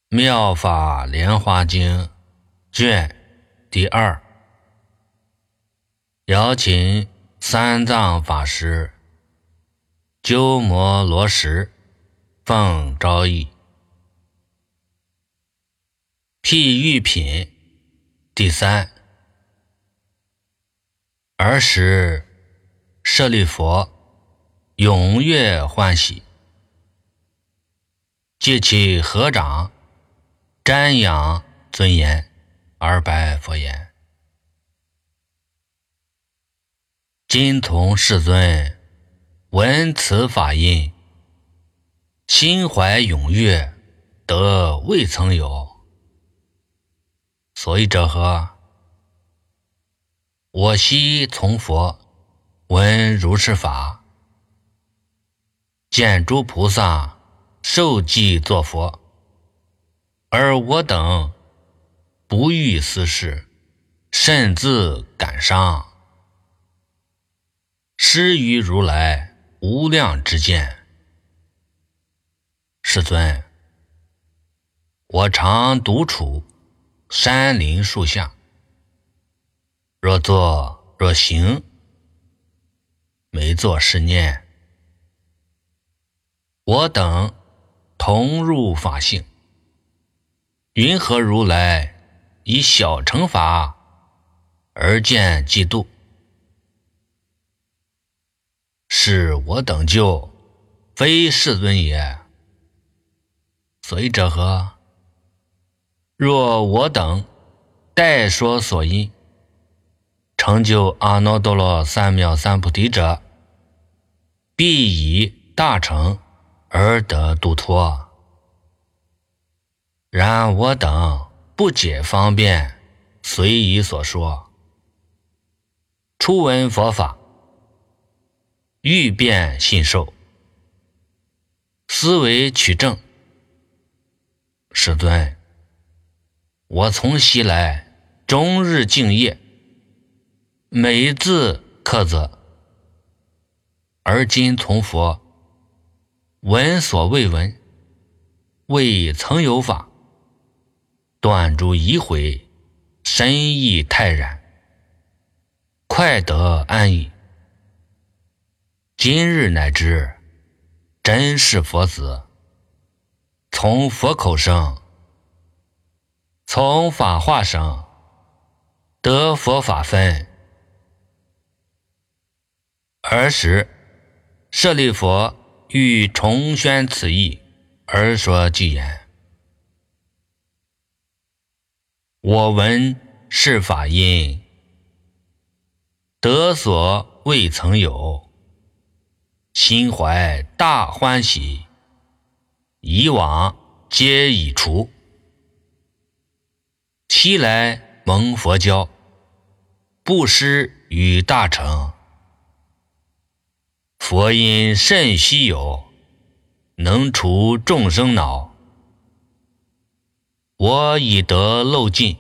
妙法莲华经卷第2，邀请三藏法师、鸠摩罗什奉诏译。譬喻品第3。尔时舍利弗踊跃欢喜，借其合掌瞻仰尊严，而白佛言：今从世尊闻此法音，心怀踊跃，得未曾有。所以者何？我昔从佛闻如是法，见诸菩萨受记作佛，而我等不欲斯事，甚自感伤，施于如来无量之见。世尊，我常独处山林树下，若坐若行，每作是念：我等同入法性，云何如来以小乘法而见嫉妒？是我等就非世尊也。所以者何？若我等代说所因，成就阿耨多罗三藐三菩提者，必以大乘而得度脱。然我等不解方便，随意所说。初闻佛法，欲辨信受，思维取证。世尊，我从昔来终日敬业，每字刻责，而今从佛闻所未闻，未曾有法，断诸疑悔，深意泰然，快得安逸。今日乃知真是佛子，从佛口生，从法化生，得佛法分。尔时舍利弗欲重宣此义，而说偈言：我闻是法音，得所未曾有，心怀大欢喜，以往皆已除。昔来蒙佛教，布施与大乘，佛因甚稀有，能除众生恼。我已得漏尽，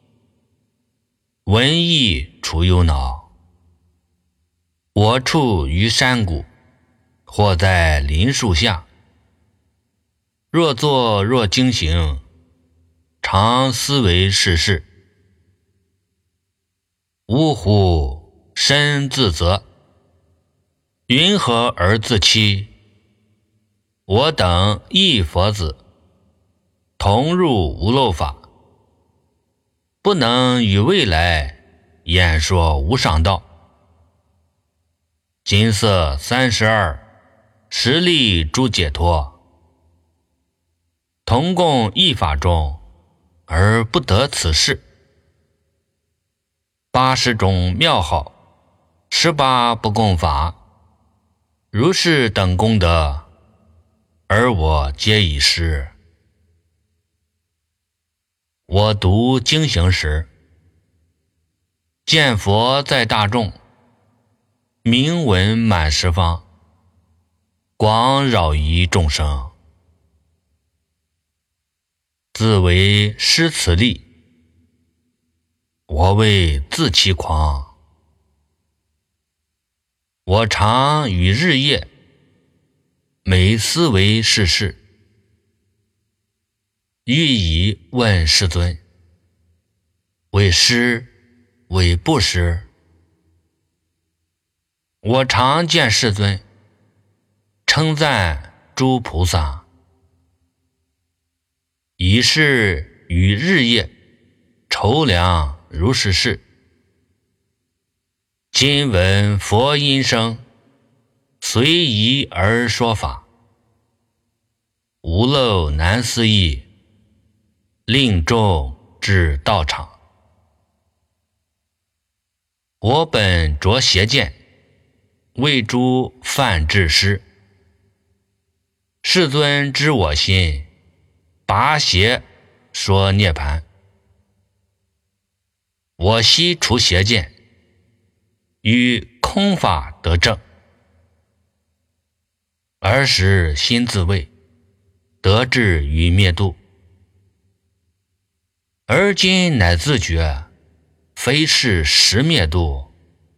闻意除忧恼。我处于山谷，或在林树下，若坐若经行，常思维世事。呜呼，深自责，云何而自欺？我等亦佛子，同入无漏法，不能与未来演说无上道。金色32，实力诸解脱，同共一法中，而不得此事。80种妙好，18不共法，如是等功德，而我皆已失。我读经行时，见佛在大众，名闻满十方，广扰夷众生。自为失此力，我为自其狂。我常与日夜，每思维世事， 欲以问世尊：为师，为不师？我常见世尊，称赞诸菩萨，以是与日夜筹量如是事。今闻佛音声，随宜而说法，无漏难思议，令众至道场。我本着邪见，为诸梵志师。世尊知我心，拔邪说涅盘。我悉除邪见，于空法得正。尔时心自慰，得志于灭度。而今乃自觉，非是实灭度。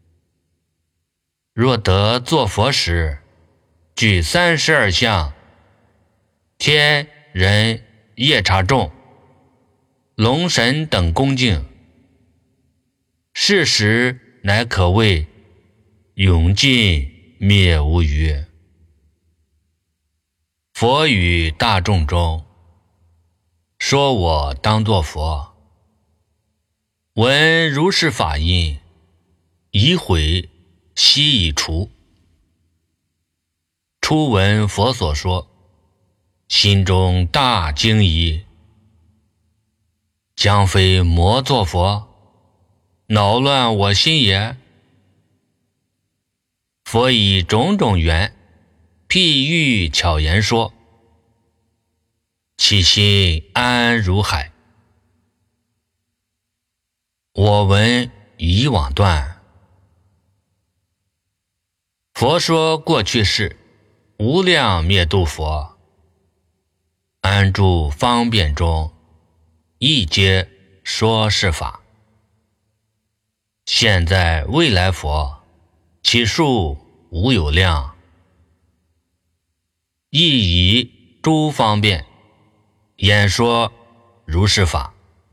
若得作佛时，具32相，天人夜叉众、龙神等恭敬，是时乃可谓永尽灭无余。佛与大众中，说我当作佛，闻如是法音，已毁悉已除。初闻佛所说，心中大惊疑，将非魔作佛，恼乱我心也。佛以种种缘譬喻巧言说，其心安如海。我闻以往断。佛说过去世，无量灭度佛，安住方便中，一皆说是法。现在未来佛，其数无有量，亦以诸方便演说如是法。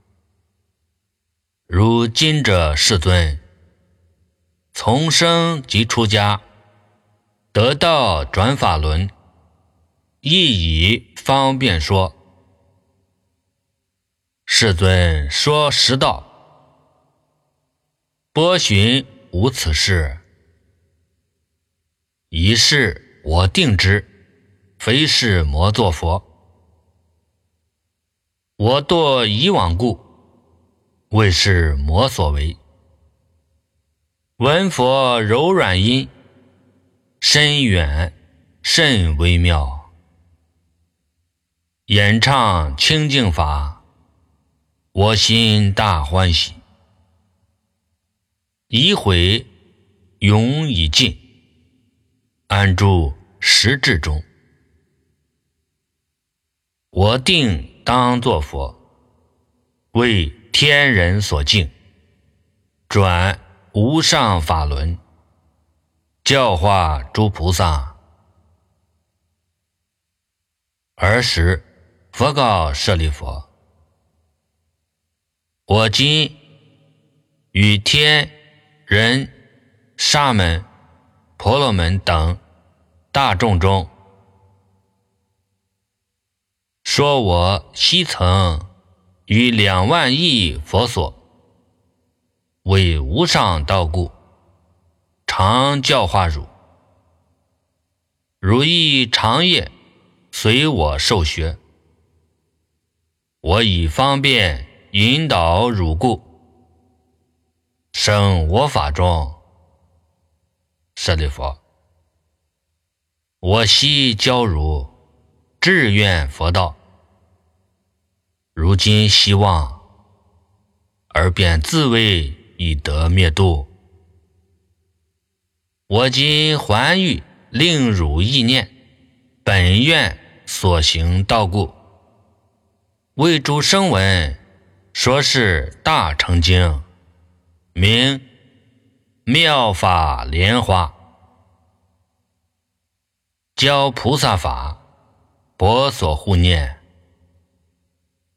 如今者世尊，从生即出家，得道转法轮，亦以方便说。世尊说实道，波旬无此事。一事我定之，非是魔作佛。我堕以往故，为是魔所为。闻佛柔软音，深远甚微妙。演唱清净法，我心大欢喜。已毁永已尽，安住实智中。我定当作佛，为天人所敬，转无上法轮，教化诸菩萨。尔时佛告舍利弗：我今与天人、沙门、婆罗门等大众中，说我昔曾于2万亿佛所，为无上道故，常教化汝。汝亦长夜随我受学，我以方便引导汝故，生我法中。舍利弗，我悉教汝志愿佛道，如今希望，而便自谓以得灭度。我今还欲令汝意念，本愿所行道故，为诸声闻说是大乘经，名妙法莲华，教菩萨法，博所护念。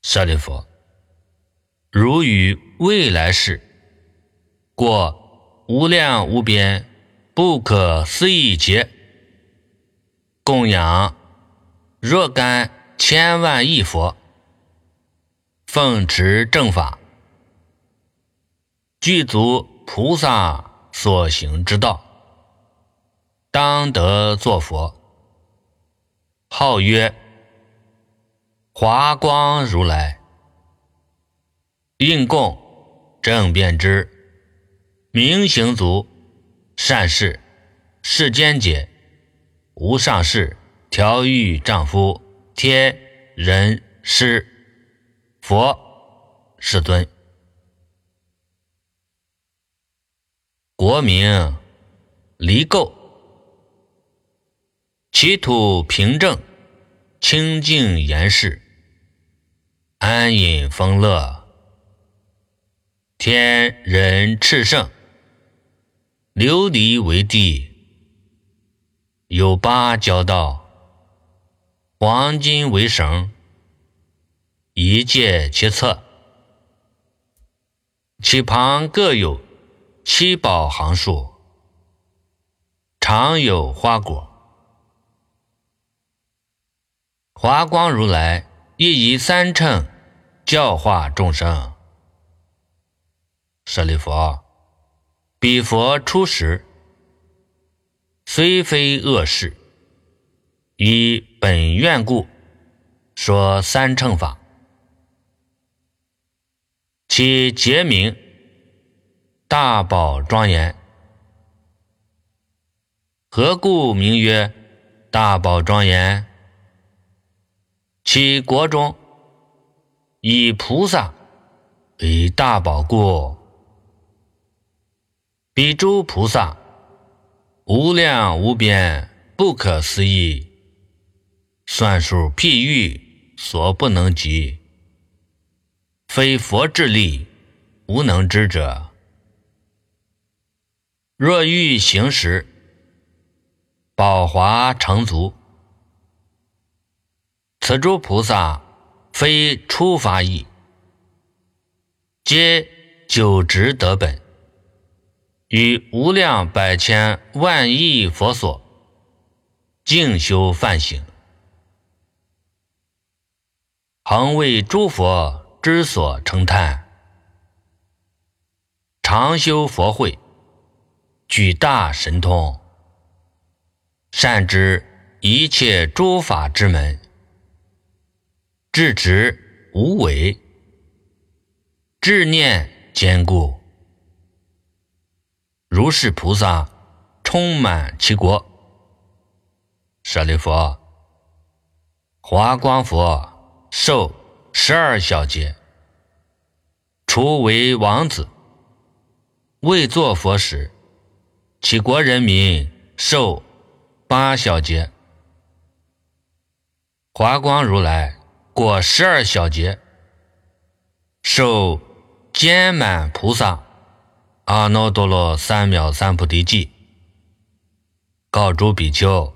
舍利弗，如于未来世过无量无边不可思议劫，供养若干千万亿佛，奉持正法，具足菩萨所行之道，当得作佛，号曰华光如来，应供正遍知明行足善事世间解无上士调御丈夫天人师佛世尊。国名离垢，其土平正，清净严实，安隐丰乐，天人炽盛，琉璃为地，有八交道，黄金为绳，一界其侧，其旁各有七宝行树，常有花果。华光如来亦以三乘教化众生。舍利弗，彼佛出时，虽非恶事，以本愿故，说三乘法。其节名大宝庄严。何故名曰大宝庄严？其国中以菩萨为大宝故。彼诸菩萨无量无边不可思议，算数譬喻所不能及，非佛智力无能知者。若欲行时，宝华成足。此诸菩萨非初发意，皆久直得本，于无量百千万亿佛所静修梵行，恒为诸佛之所称叹，常修佛慧，举大神通，善知一切诸法之门，智直无为，智念坚固。如是菩萨充满其国。舍利弗，华光佛受12小劫，初为王子，未作佛时，其国人民受8小劫。华光如来过12小劫，受坚满菩萨阿耨多罗三藐三菩提记，告诸比丘，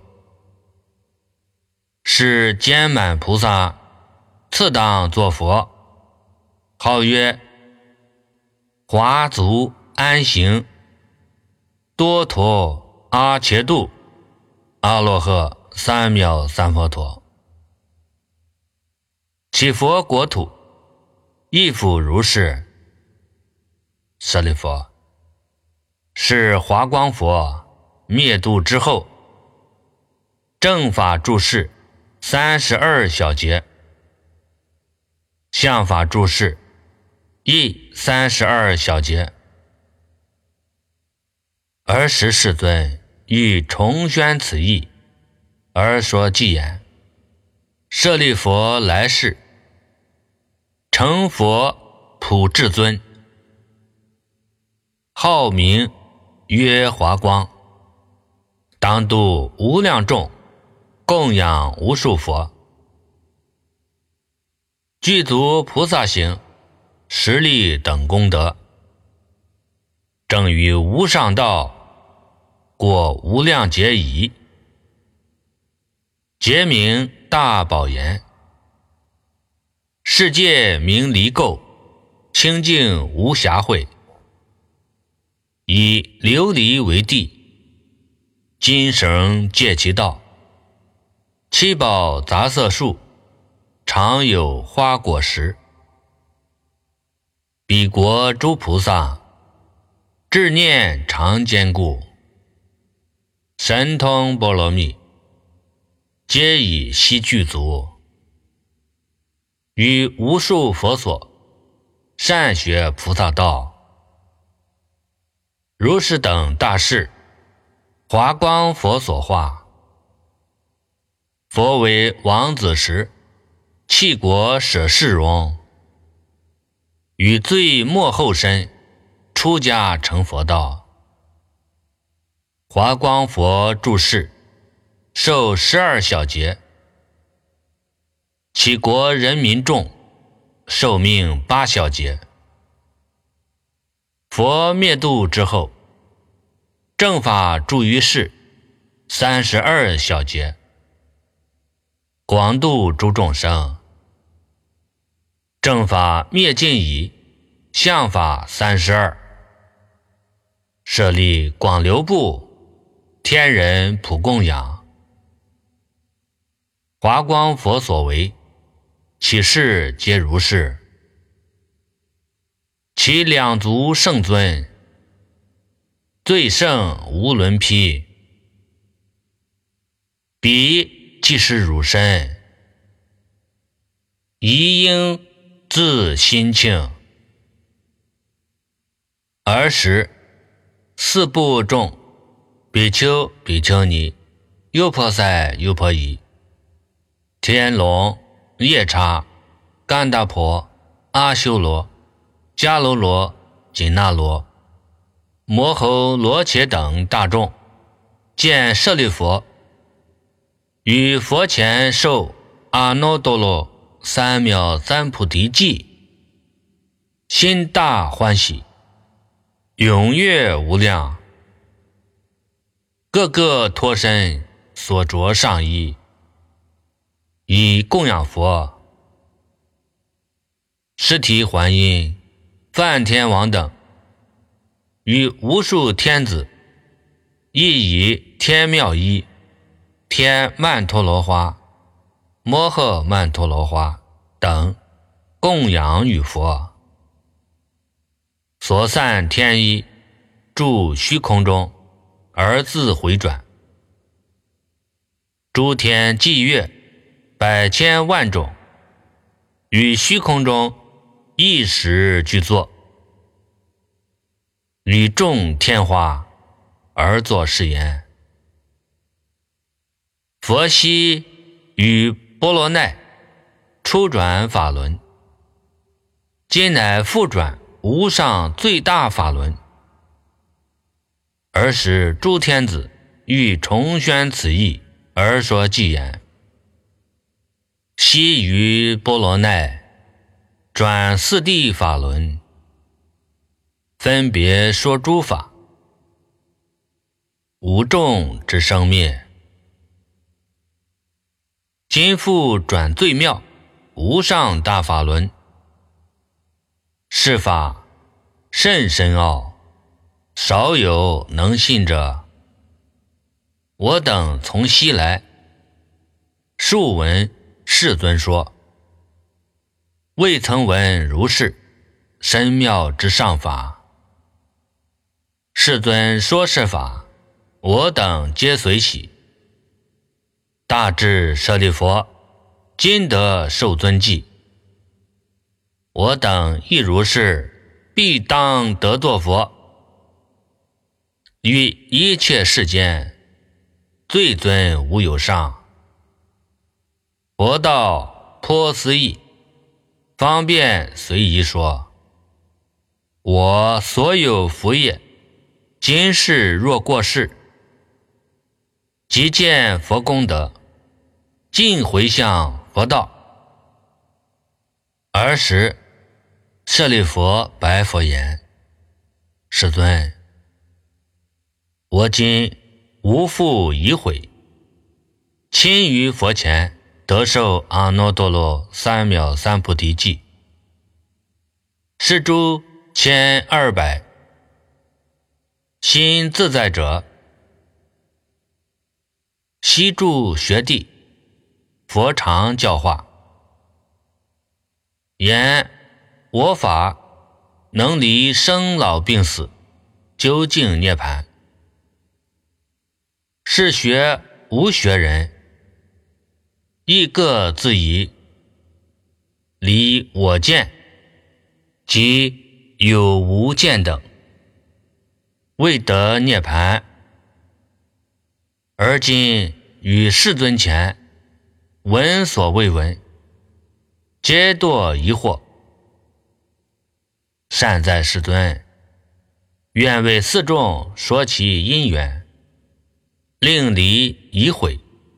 是坚满菩萨次当作佛，号曰华足安行多陀阿伽度阿罗诃三藐三佛陀。其佛国土亦复如是。舍利弗，是华光佛灭度之后，正法住世32小劫，相法住世亦32小劫。尔时世尊欲重宣此义，而说偈言：舍利弗，来世成佛普至尊，号名曰华光，当度无量众，供养无数佛，具足菩萨行实力等功德，正于无上道过无量劫已，劫名大宝严。 世界名离垢，清净无瑕秽。以琉璃为地，金绳借其道。七宝杂色树，常有花果实。彼国诸菩萨，智念常坚固。神通波罗蜜，皆以悉具足。于无数佛所，善学菩萨道。如是等大事，华光佛所化。佛为王子时，弃国舍世荣。与最末后身，出家成佛道。华光佛住世，受12小劫。其国人民众，寿命8小劫。佛灭度之后，正法住于世32小劫，广度诸众生。正法灭尽已，相法32，设立广流部，天人普供养。华光佛所为，其事皆如是。其两足圣尊，最胜无伦披。彼即是汝身，宜应自心庆。尔时四部众，比丘、比丘尼、优婆塞、优婆夷、天龙、夜叉、干达婆、阿修罗、迦楼罗、紧那罗、摩吼罗伽等大众，见舍利佛，于佛前受阿耨多罗三藐三菩提记，心大欢喜，踊跃无量，个个脱身所着上衣，以供养佛。尸提还因、梵天王等，与无数天子，亦以天妙衣、天曼陀罗花、摩诃曼陀罗花等供养与佛。所散天衣，住虚空中，而自回转。诸天伎乐百千万种，于虚空中一时具作，与众天花而作是言：佛悉与波罗奈初转法轮，今乃复转无上最大法轮。而使诸天子欲重宣此义，而说偈言：悉于波罗奈转四谛法轮，分别说诸法，无众之生灭。今复转最妙无上大法轮，是法甚深奥，少有能信者。我等从西来，数闻世尊说，未曾闻如是深妙之上法。世尊说是法，我等皆随喜。大智舍利佛，今得受尊记。我等亦如是，必当得作佛。于一切世间，最尊无有上。佛道颇思议，方便随宜说。我所有福业，今世若过世，即见佛功德，尽回向佛道。尔时舍利佛白佛言：世尊，我今无复疑悔，亲于佛前得受阿耨多罗三藐三菩提记。是诸1200心自在者，悉住学地，佛常教化，言我法能离生老病死，究竟涅槃。是学无学人，亦各自疑，离我见及有无见等，未得涅槃。而今于世尊前闻所未闻，皆堕疑惑。善哉世尊，愿为四众说其因缘，令离疑悔。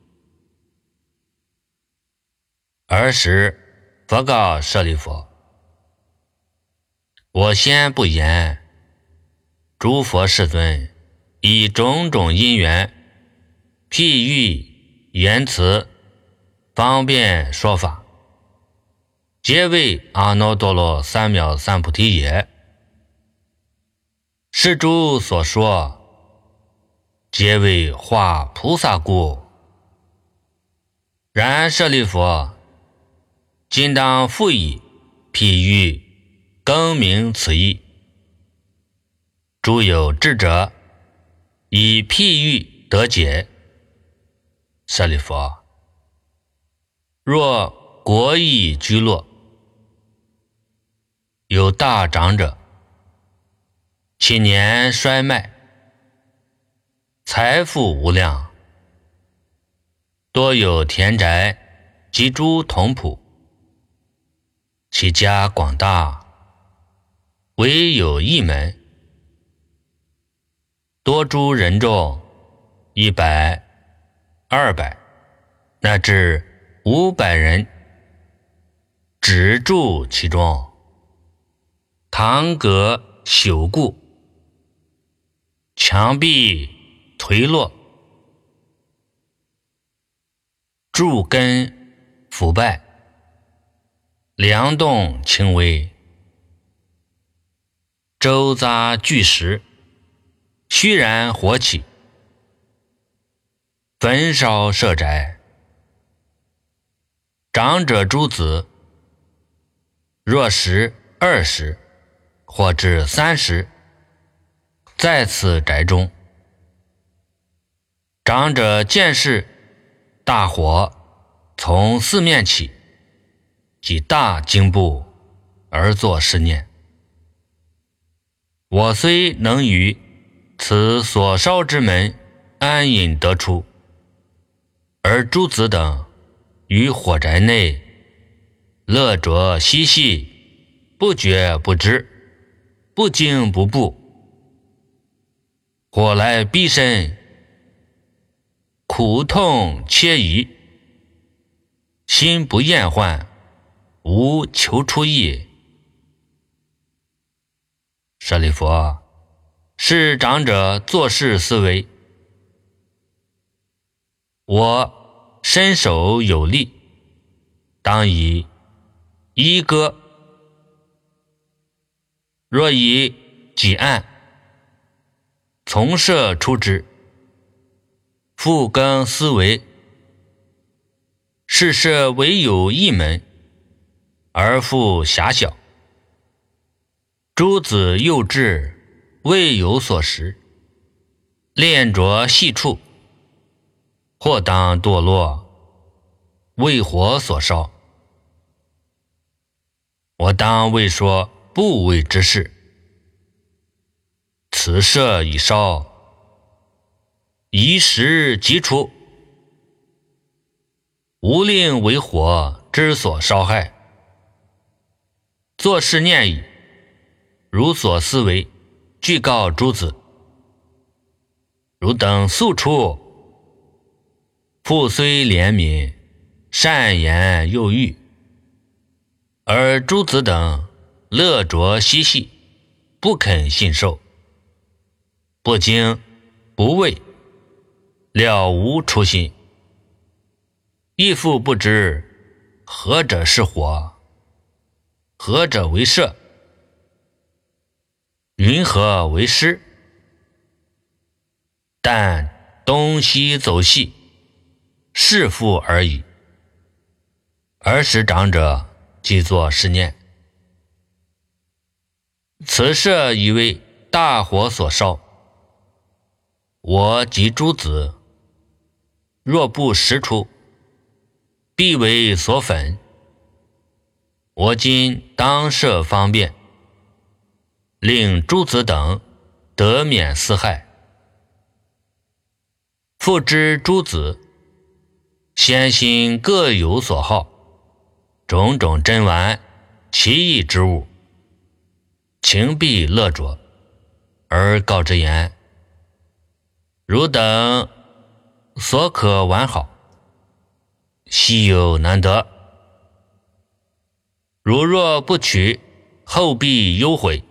尔时佛告舍利弗：我先不言，诸佛世尊以种种因缘，譬喻言辞，方便说法，皆为阿耨多罗三藐三菩提也。是诸所说，皆为化菩萨故。然舍利弗，今当复以譬喻更名此义。诸有智者，以譬喻得解。舍利弗，若国邑居落，有大长者，其年衰迈，财富无量，多有田宅及诸童仆，其家广大，唯有一门，多诸人众100、200，乃至500人，只住其中。堂阁朽固，墙壁颓落，柱根腐败，梁栋轻微，周匝巨石，虚然火起，焚烧舍宅。长者诸子，若10、20，或至30，在此宅中。长者见是大火从四面起，即大惊怖，而作是念：我虽能于此所烧之门安隐得出，而诸子等于火宅内乐着嬉戏，不觉不知，不惊不怖。火来逼身，苦痛切疑，心不厌患，无求出意。舍利弗，是长者做事思维：我身手有力，当以衣歌；若以己案，从舍出之。复更思维：是舍唯有一门，而复狭小，诸子幼稚，未有所食，恋着细处，或当堕落，为火所烧。我当为说不为之事。此舍已烧，一时即除，无令为火之所烧害。作是念已，如所思维，具告诸子：汝等速出。父虽怜悯，善言诱喻，而诸子等乐着嬉戏，不肯信受，不惊不畏，了无初心。 亦复不知何者是火，何者为射，云何为师？但东西走细，是复而已。儿时长者即作是念：此射已为大火所烧，我及诸子若不识出，必为所焚。我今当设方便，令诸子等得免四害。复知诸子先心各有所好，种种珍玩奇异之物，情必乐着，而告之言：汝等所可玩好，稀有难得。汝若不取，后必忧悔。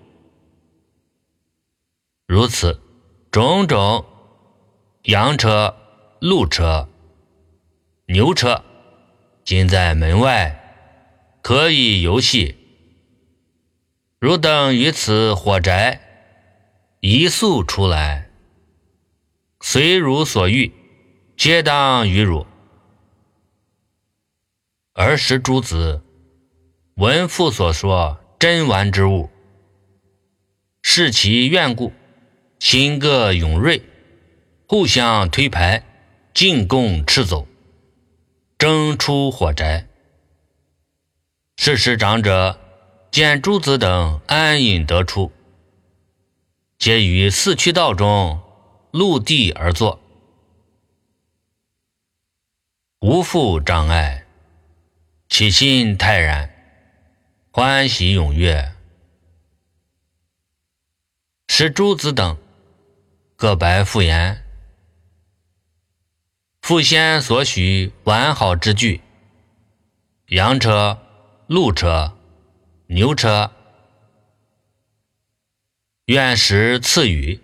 如此种种羊车、鹿车、牛车，今在门外，可以游戏。汝等于此火宅一宿出来，随汝所欲，皆当于汝。儿时诸子闻父所说珍玩之物，视其愿故，心各勇锐，互相推排，进攻斥走，争出火宅。是时长者见诸子等安隐得出，皆于四驱道中陆地而坐，无复障碍，其心泰然，欢喜踊跃。使诸子等各白父言：父先所许完好之具，羊车、鹿车、牛车，愿时赐予。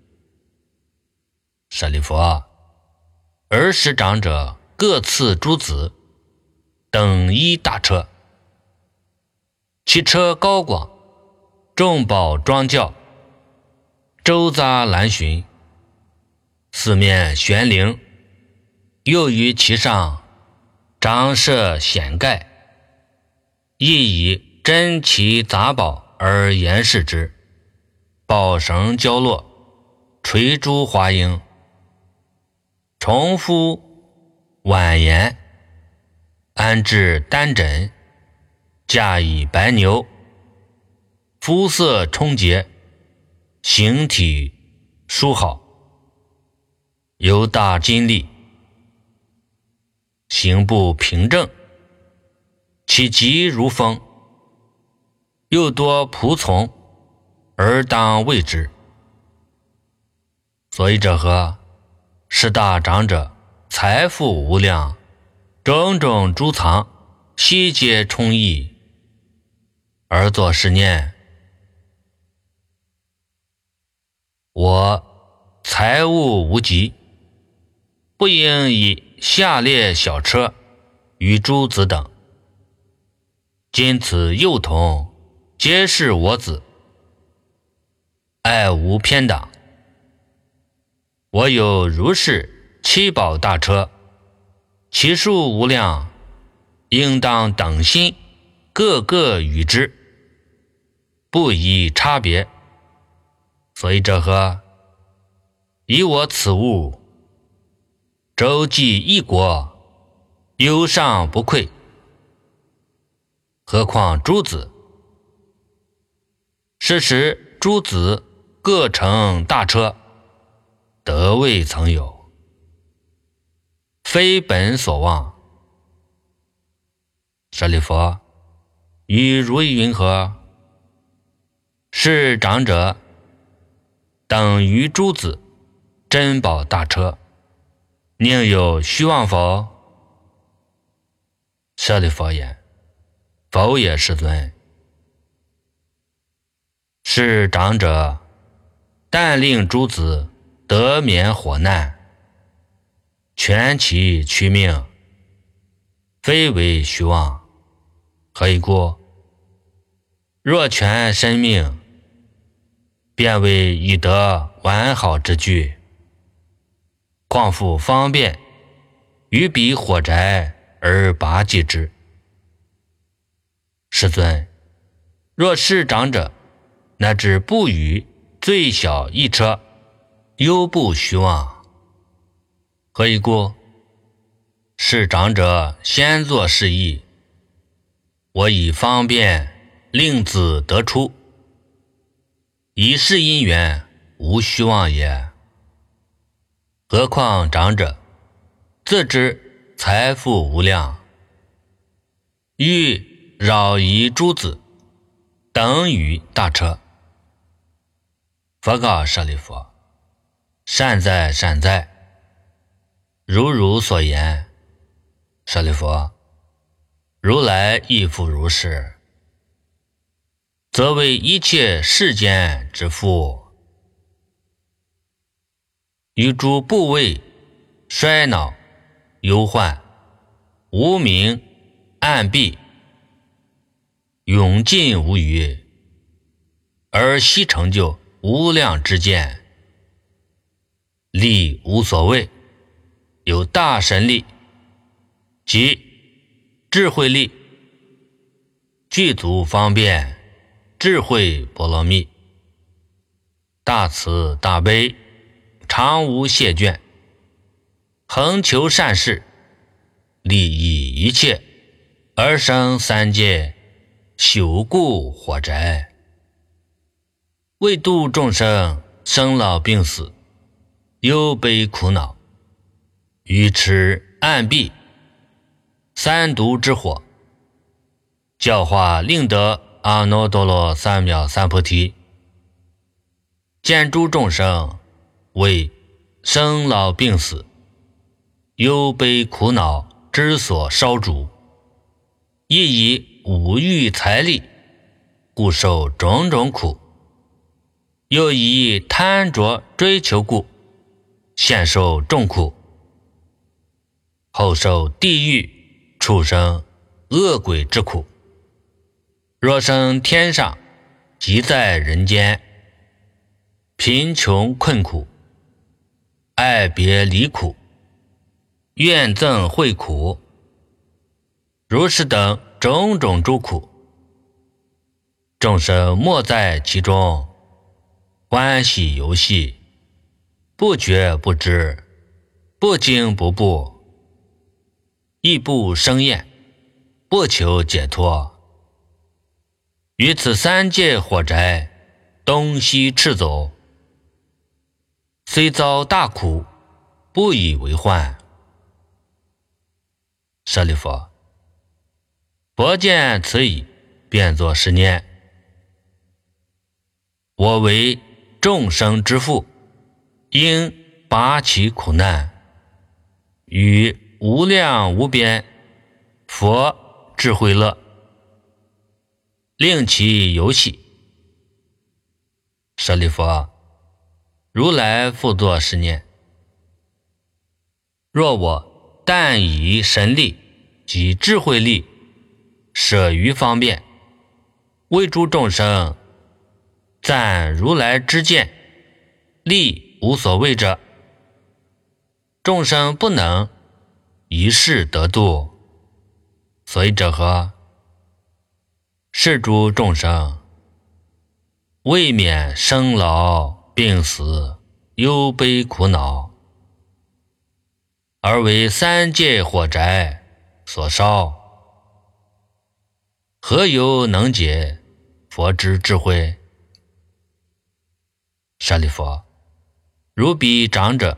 舍利弗，儿时长者各赐诸子等一大车，其车高广，众宝庄教，周匝栏楯，四面悬铃，又于其上张设显盖，亦以珍奇杂宝而严饰之，宝绳交落，垂珠华缨，重敷婉言，安置丹枕，驾以白牛，肤色充洁，形体殊好，犹大筋力，行步平正，其疾如风，又多仆从，而当畏之。所以者何？是大长者财富无量，种种诸藏，悉皆充溢，而作是念：我财物无极，不应以下列小车与诸子等。今此幼童皆是我子，爱无偏党。我有如是七宝大车，其数无量，应当等心，各个与之，不以差别。所以者何？以我此物，周济一国，忧上不愧。何况诸子？是时诸子各乘大车，得未曾有，非本所望。舍利弗，与如意云何？是长者等于诸子珍宝大车，宁有虚妄否？舍利弗言：否也，世尊。是长者但令诸子得免火难，全其躯命， 非为虚妄。何以故？若全生命，便为以得完好之具，况复方便于彼火宅而拔济之。世尊，若是长者乃至不与最小一车，犹不虚妄。何以故？是长者先作示意，我以方便令子得出，以是因缘，无虚妄也。何况长者自知财富无量，欲扰夷诸子，等于大车。佛告舍利弗：善哉善哉，如所言。舍利弗，如来亦复如是，则为一切世间之父，于诸部位衰老忧患无明暗蔽，永尽无余，而悉成就无量之见，力无所谓，有大神力即智慧力，具足方便智慧波罗蜜，大慈大悲，常无谢倦，恒求善事，利益一切，而生三界，朽固火宅，为度众生生老病死，忧悲苦恼，愚痴暗蔽，三毒之火，教化令得阿耨多罗三藐三菩提，见诸众生为生老病死忧悲苦恼之所烧煮，亦以五欲财力故受种种苦，又以贪着追求故现受众苦，后受地狱畜生恶鬼之苦。若生天上，即在人间，贫穷困苦，爱别离苦，怨憎会苦，如是等种种诸苦，众生莫在其中，欢喜游戏，不觉不知，不惊不怖，亦不生厌，不求解脱。于此三界火宅东西赤走，虽遭大苦，不以为患。舍利弗，佛见此已，便作是念：我为众生之父，应拔其苦难，与无量无边佛智慧乐，令其游戏。舍利弗，如来复作是念：若我但以神力及智慧力舍于方便，为诸众生赞如来之见，力无所谓者，众生不能一世得度。所以者何？是诸众生未免生老病死忧悲苦恼，而为三界火宅所烧，何由能解佛之智慧？舍利弗，如彼长者，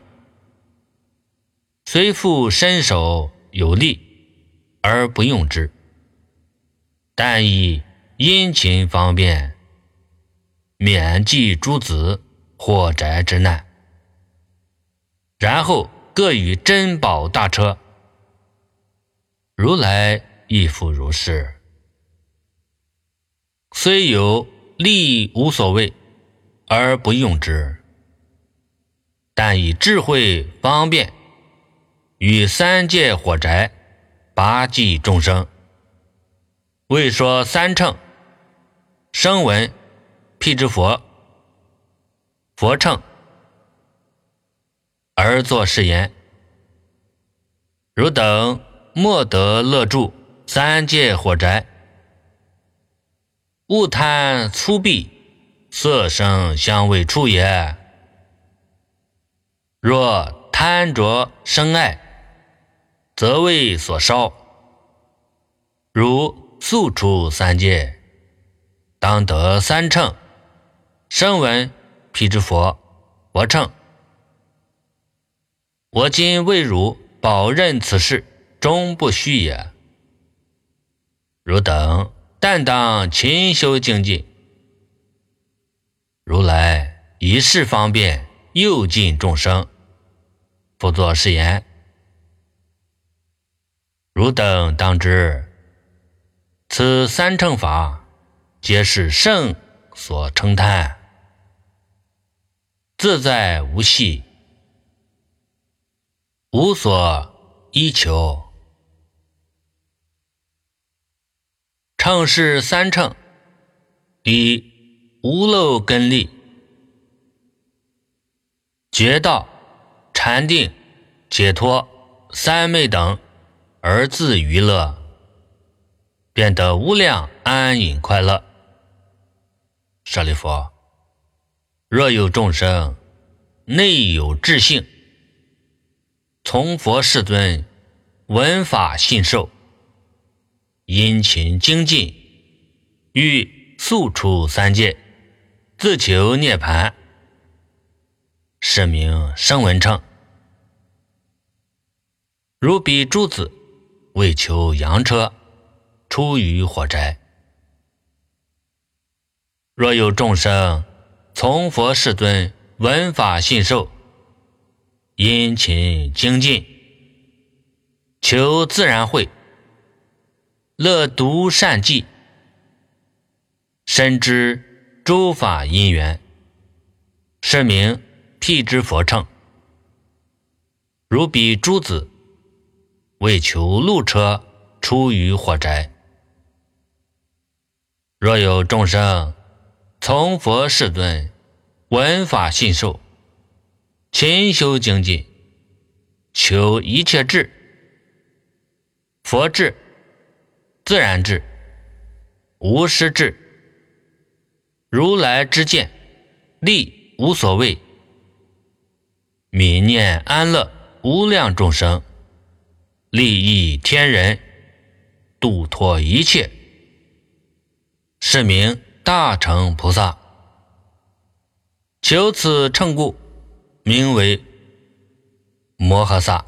虽复身手有力而不用之，但以殷勤方便，免济诸子火宅之难，然后各与珍宝大车。如来亦复如是，虽有利无所谓而不用之，但以智慧方便，与三界火宅八济众生。为说三乘：声闻、辟支佛、佛乘，而作是言：汝等莫得乐住三界火宅，勿贪粗鄙，色声香味触也。若贪着生爱，则为所烧。如速出三界，当得三乘：声闻、辟支佛、佛乘。我今为汝保任此事，终不虚也。汝等但当勤修精进。如来以是方便诱尽众生，复作是言：汝等当知，此三乘法，皆是圣所称叹，自在无系，无所依求。乘是三乘，以无漏根力，觉道、禅定、解脱三昧等，而自娱乐，便得无量安隐快乐。舍利弗，若有众生内有智性，从佛世尊闻法信受，殷勤精进，欲速出三界，自求涅槃，是名声闻乘。如彼诸子为求羊车，出于火宅。若有众生从佛世尊闻法信受，殷勤精进，求自然慧，乐读善记，深知诸法因缘，是名辟支佛乘。如彼诸子为求路车，出于火宅。若有众生从佛世尊闻法信受，勤修精进，求一切智，佛智、自然智、无师智、如来之见，力无所谓，泯念安乐无量众生，利益天人，度脱一切，是名大乘菩萨。求此乘故，名为摩诃萨。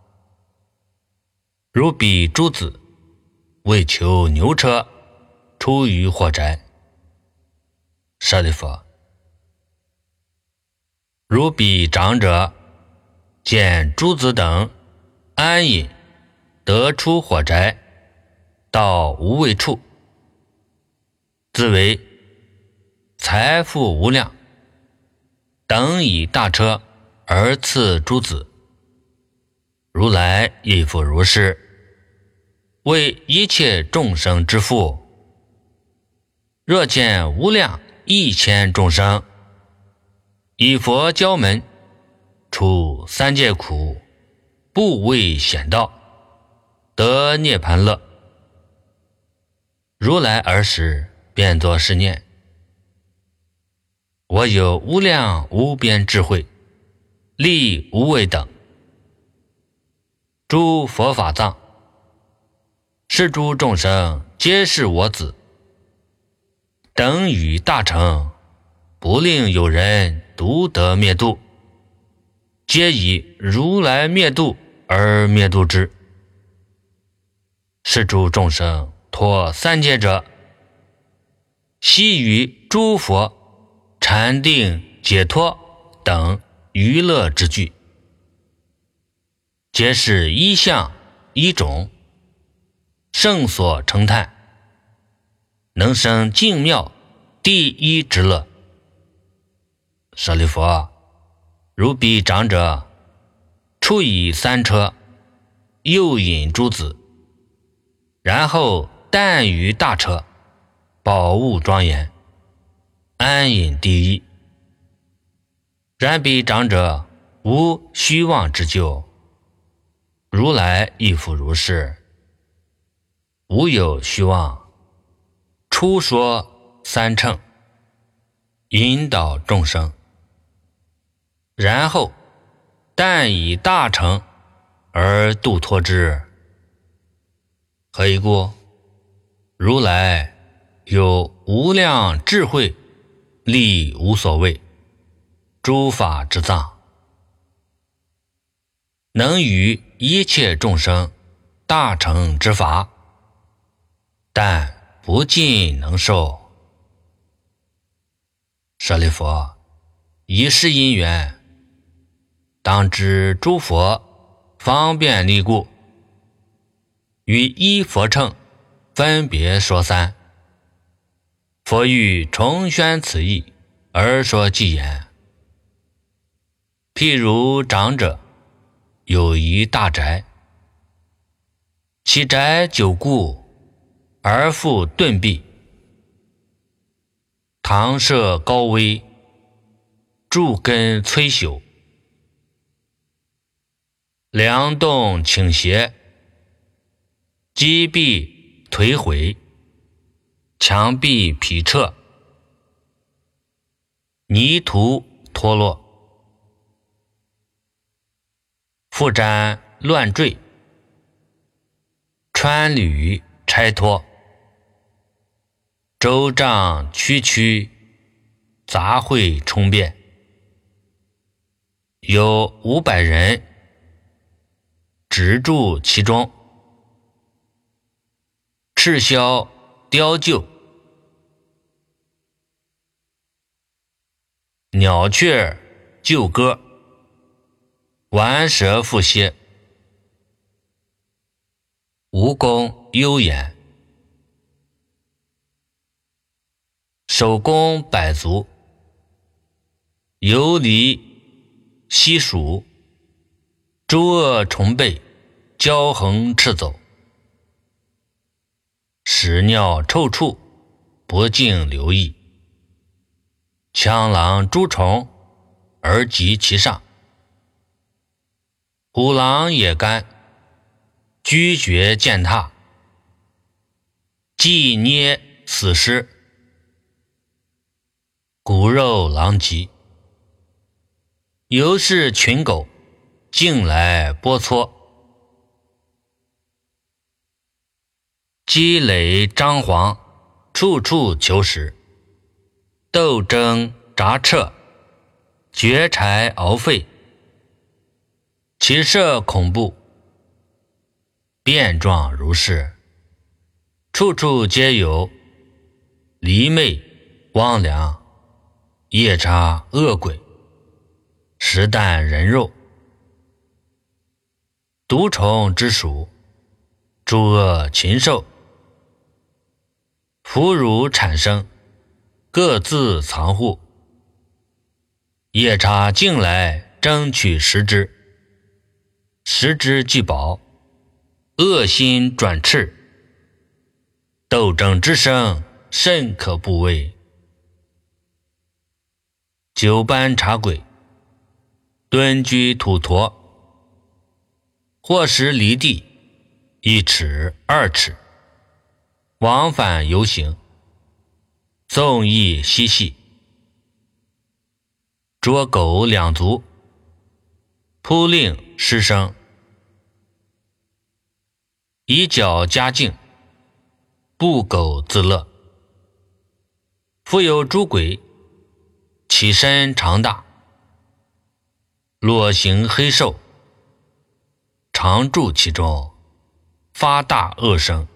如彼诸子为求牛车，出于火宅。舍利弗，如彼长者见诸子等安隐，得出火宅，到无畏处，自为财富无量，等以大车而赐诸子。如来亦复如是，为一切众生之父。若见无量1000众生，以佛教门，出三界苦，不畏险道，得涅槃乐。如来尔时便作是念：我有无量无边智慧，力无畏等，诸佛法藏，是诸众生皆是我子，等与大乘，不令有人独得灭度，皆以如来灭度而灭度之。是诸众生脱三界者，悉于诸佛禅定解脱等娱乐之具，皆是一相一种，圣所称叹，能生净妙第一之乐。舍利弗，如彼长者，出以三车，诱引诸子， 然后诞于大车，宝物庄严，安隐第一。然彼长者无虚妄之咎，如来亦复如是，无有虚妄，初说三乘，引导众生，然后但以大乘而度脱之。何以故？如来有无量智慧，力无所谓，诸法之藏，能于一切众生大乘之法，但不尽能受。舍利弗，以是因缘，当知诸佛方便力故，于一佛乘分别说三。佛欲重宣此义，而说偈言：譬如长者有一大宅，其宅久固，而复顿闭，堂舍高危，柱根摧朽，梁栋倾斜，基壁颓毁，墙壁劈彻，泥土脱落，覆毡乱坠，穿履拆脱，周帐曲曲，杂秽充遍，有500人止住其中，赤霄雕鹫，鸟雀旧歌，玩蛇复歇，蜈蚣幽眼，手工百足，游离西鼠，诸恶虫辈交横赤走，屎尿臭处不尽留意，蜣螂诸虫而及其上，虎狼野干，居绝践踏，既捏死尸，骨肉狼藉，由是群狗径来剥搓，积累张黄，处处求食，斗争札彻，掘柴熬沸，其色恐怖，变状如是，处处皆有离昧汪凉，夜叉恶鬼，食啖人肉，毒虫之属，诸恶禽兽，腐乳产生，各自藏护，夜叉径来争取食之，食之既饱，恶心转赤，斗争之声甚可怖畏。9班茶鬼蹲居土陀，或时离地1尺2尺，往返游行，纵意嬉戏，捉狗2足，扑令失声，以脚夹境，布狗自乐。复有诸鬼起身长大，裸形黑兽，常住其中，发大恶声，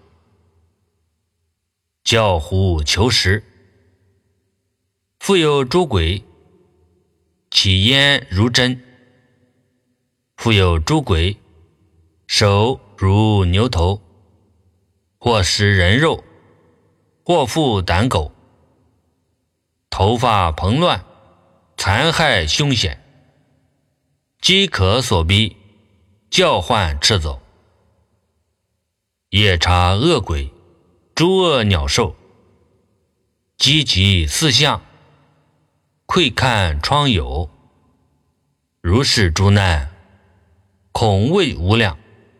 叫虎求食。复有诸鬼起烟如针，复有诸鬼手如牛头，或食人肉，或复胆狗，头发蓬乱，残害凶险，饥渴所逼，叫唤赤走。 夜叉恶鬼，诸恶鸟兽，积集四象，窥看窗牖，如是诸难，恐畏无量。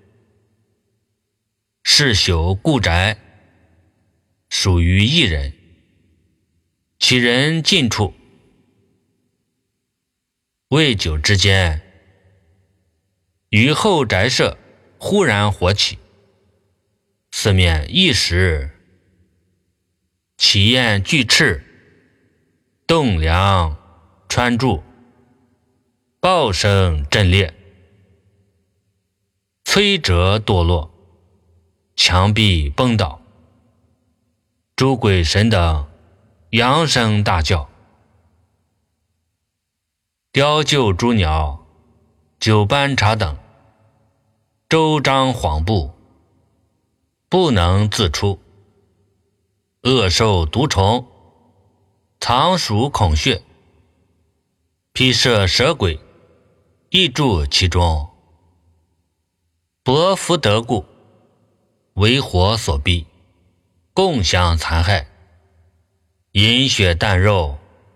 是朽故宅，属于一人，其人近处，未久之间，于后宅舍忽然火起，四面一时起焰巨赤，栋梁穿柱，爆声震裂，摧折堕落，墙壁崩倒，诸鬼神等扬声大叫。雕鹫诸鸟，九班荼等，周张晃步，不能自出。恶兽毒虫，藏鼠孔穴，披射蛇鬼，亦住其中。薄福德故，为火所逼，共相残害，饮血啖肉，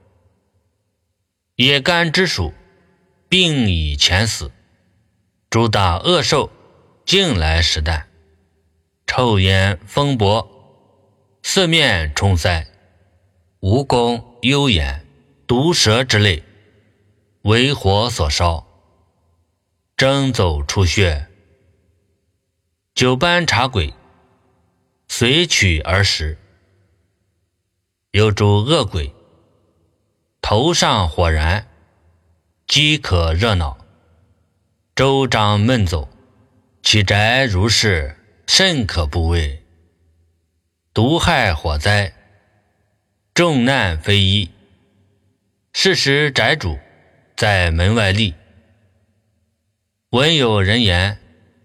野干之属，并已前死。诸大恶兽径来食啖，臭烟风薄，四面冲塞，蜈蚣幽眼毒蛇之类，为火所烧，争走出血。九班荼鬼随取而食。有诸恶鬼，头上火燃，饥渴热闹，周张闷走，其宅如是，甚可怖畏。毒害火灾，重难非一。是时宅主在门外立，闻有人言，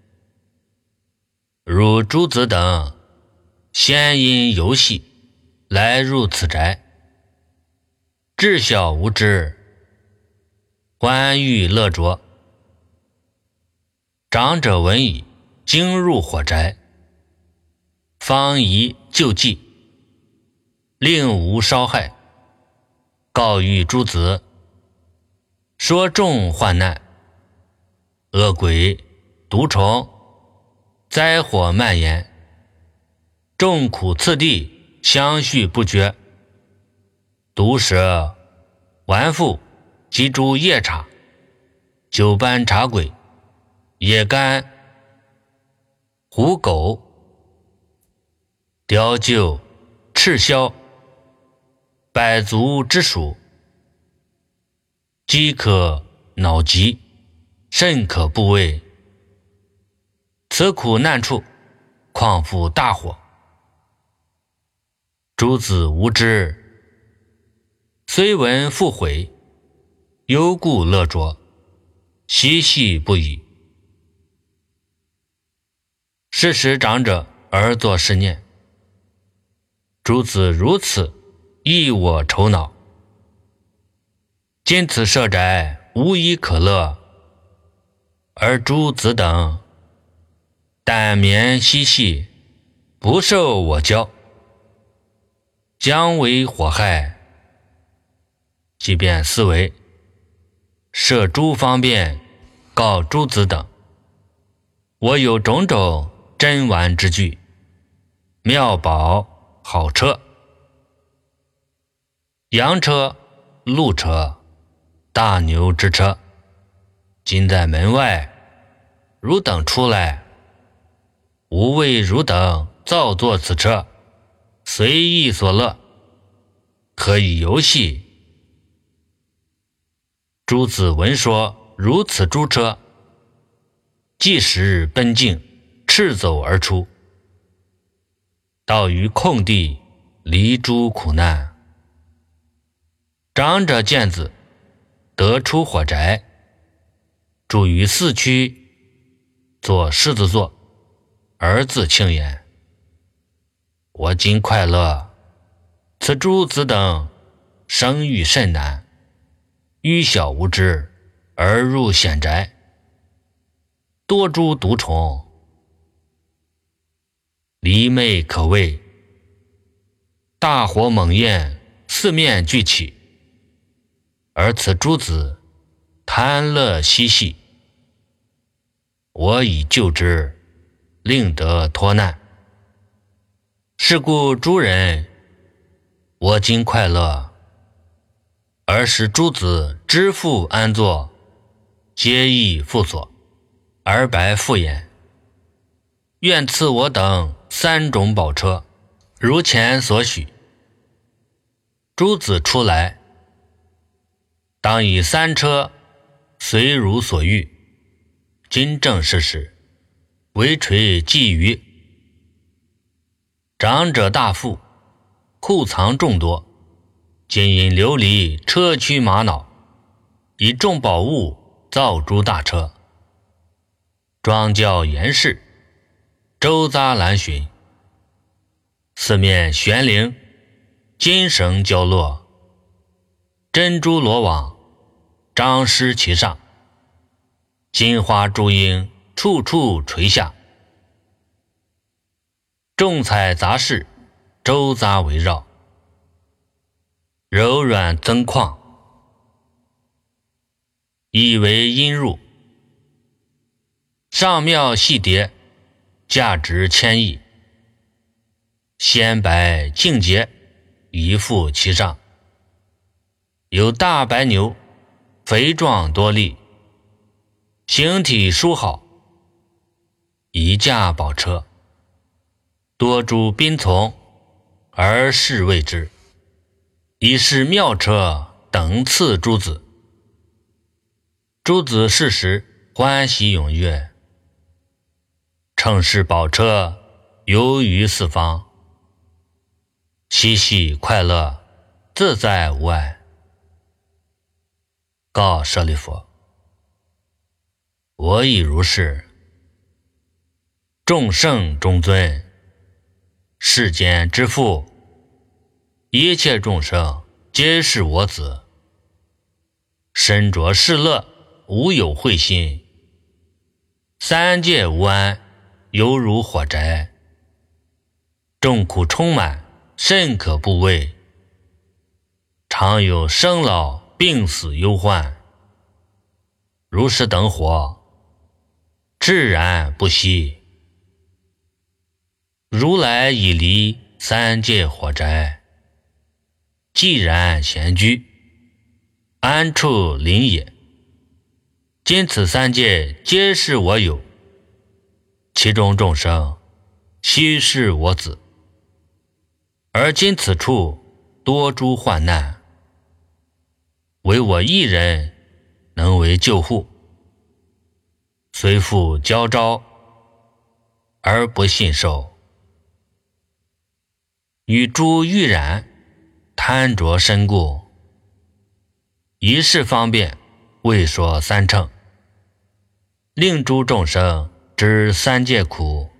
如诸子等先因游戏来入此宅，至小无知，欢愉乐着。长者闻已，惊入火宅，方宜救济，令无烧害，告谕诸子，说众患难，恶鬼毒虫，灾火蔓延，众苦次第，相续不绝。毒蛇、顽妇及诸夜叉、九班荼鬼、野干、虎狗、雕鹫、赤枭、百足之属，饥渴恼急，甚可怖畏。此苦难处，况复大火。诸子无知，虽闻复悔，忧故乐着，嬉戏不已。是时长者而作是念：诸子如此，益我愁恼。今此舍宅无一可乐，而诸子等但眠嬉戏，不受我教，将为火害。即便思维，设诸方便，告诸子等，我有种种珍玩之具，妙宝好车，羊车、鹿车、大牛之车，今在门外，汝等出来，吾为汝等造作此车，随意所乐，可以游戏。诸子闻说如此诸车，即时奔径，赤走而出，到于空地，离诸苦难。长者见子，得出火宅，住于四区，作狮子座，而自庆言：我今快乐，此诸子等生育甚难，愚小无知，而入险宅，多诸毒虫， 离昧可畏，大火猛焰四面俱起，而此诸子贪乐嬉戏，我以救之，令得脱难。是故诸人，我今快乐，而使诸子知父安坐，皆亦复所，而白复言：愿赐我等3种宝车，如前所许。诸子出来，当以3车随如所欲，今正是时，为垂寄于。长者大富，库藏众多，今因流离车驱马脑，以众宝物造诸大车，庄教严饰，周匝栏巡，四面悬铃，金绳交落，珍珠罗网张施其上，金花珠缨处处垂下，众彩杂饰周匝围绕，柔软增旷，以为阴入。上妙细蝶，价值千亿，鲜白净洁，一附其上。有大白牛，肥壮多力，形体殊好，一驾宝车，多诸宾从，而侍卫之，以是妙车等赐诸子。诸子视时欢喜踊跃，乘是宝车游于四方，嬉戏快乐，自在无碍。告舍利弗：我亦如是。众圣中尊，世间之父，一切众生皆是我子，身着世乐，无有慧心，三界无安，犹如火宅，众苦充满，甚可怖畏，常有生老病死忧患，如是等火，自然不息。如来已离三界火宅，既然闲居，安处临也？今此三界皆是我有，其中众生悉是我子，而今此处多诸患难，唯我一人能为救护，虽复教招，而不信受。与诸欲染，贪着身故，一事方便，未说三乘，令诸众生知三界苦，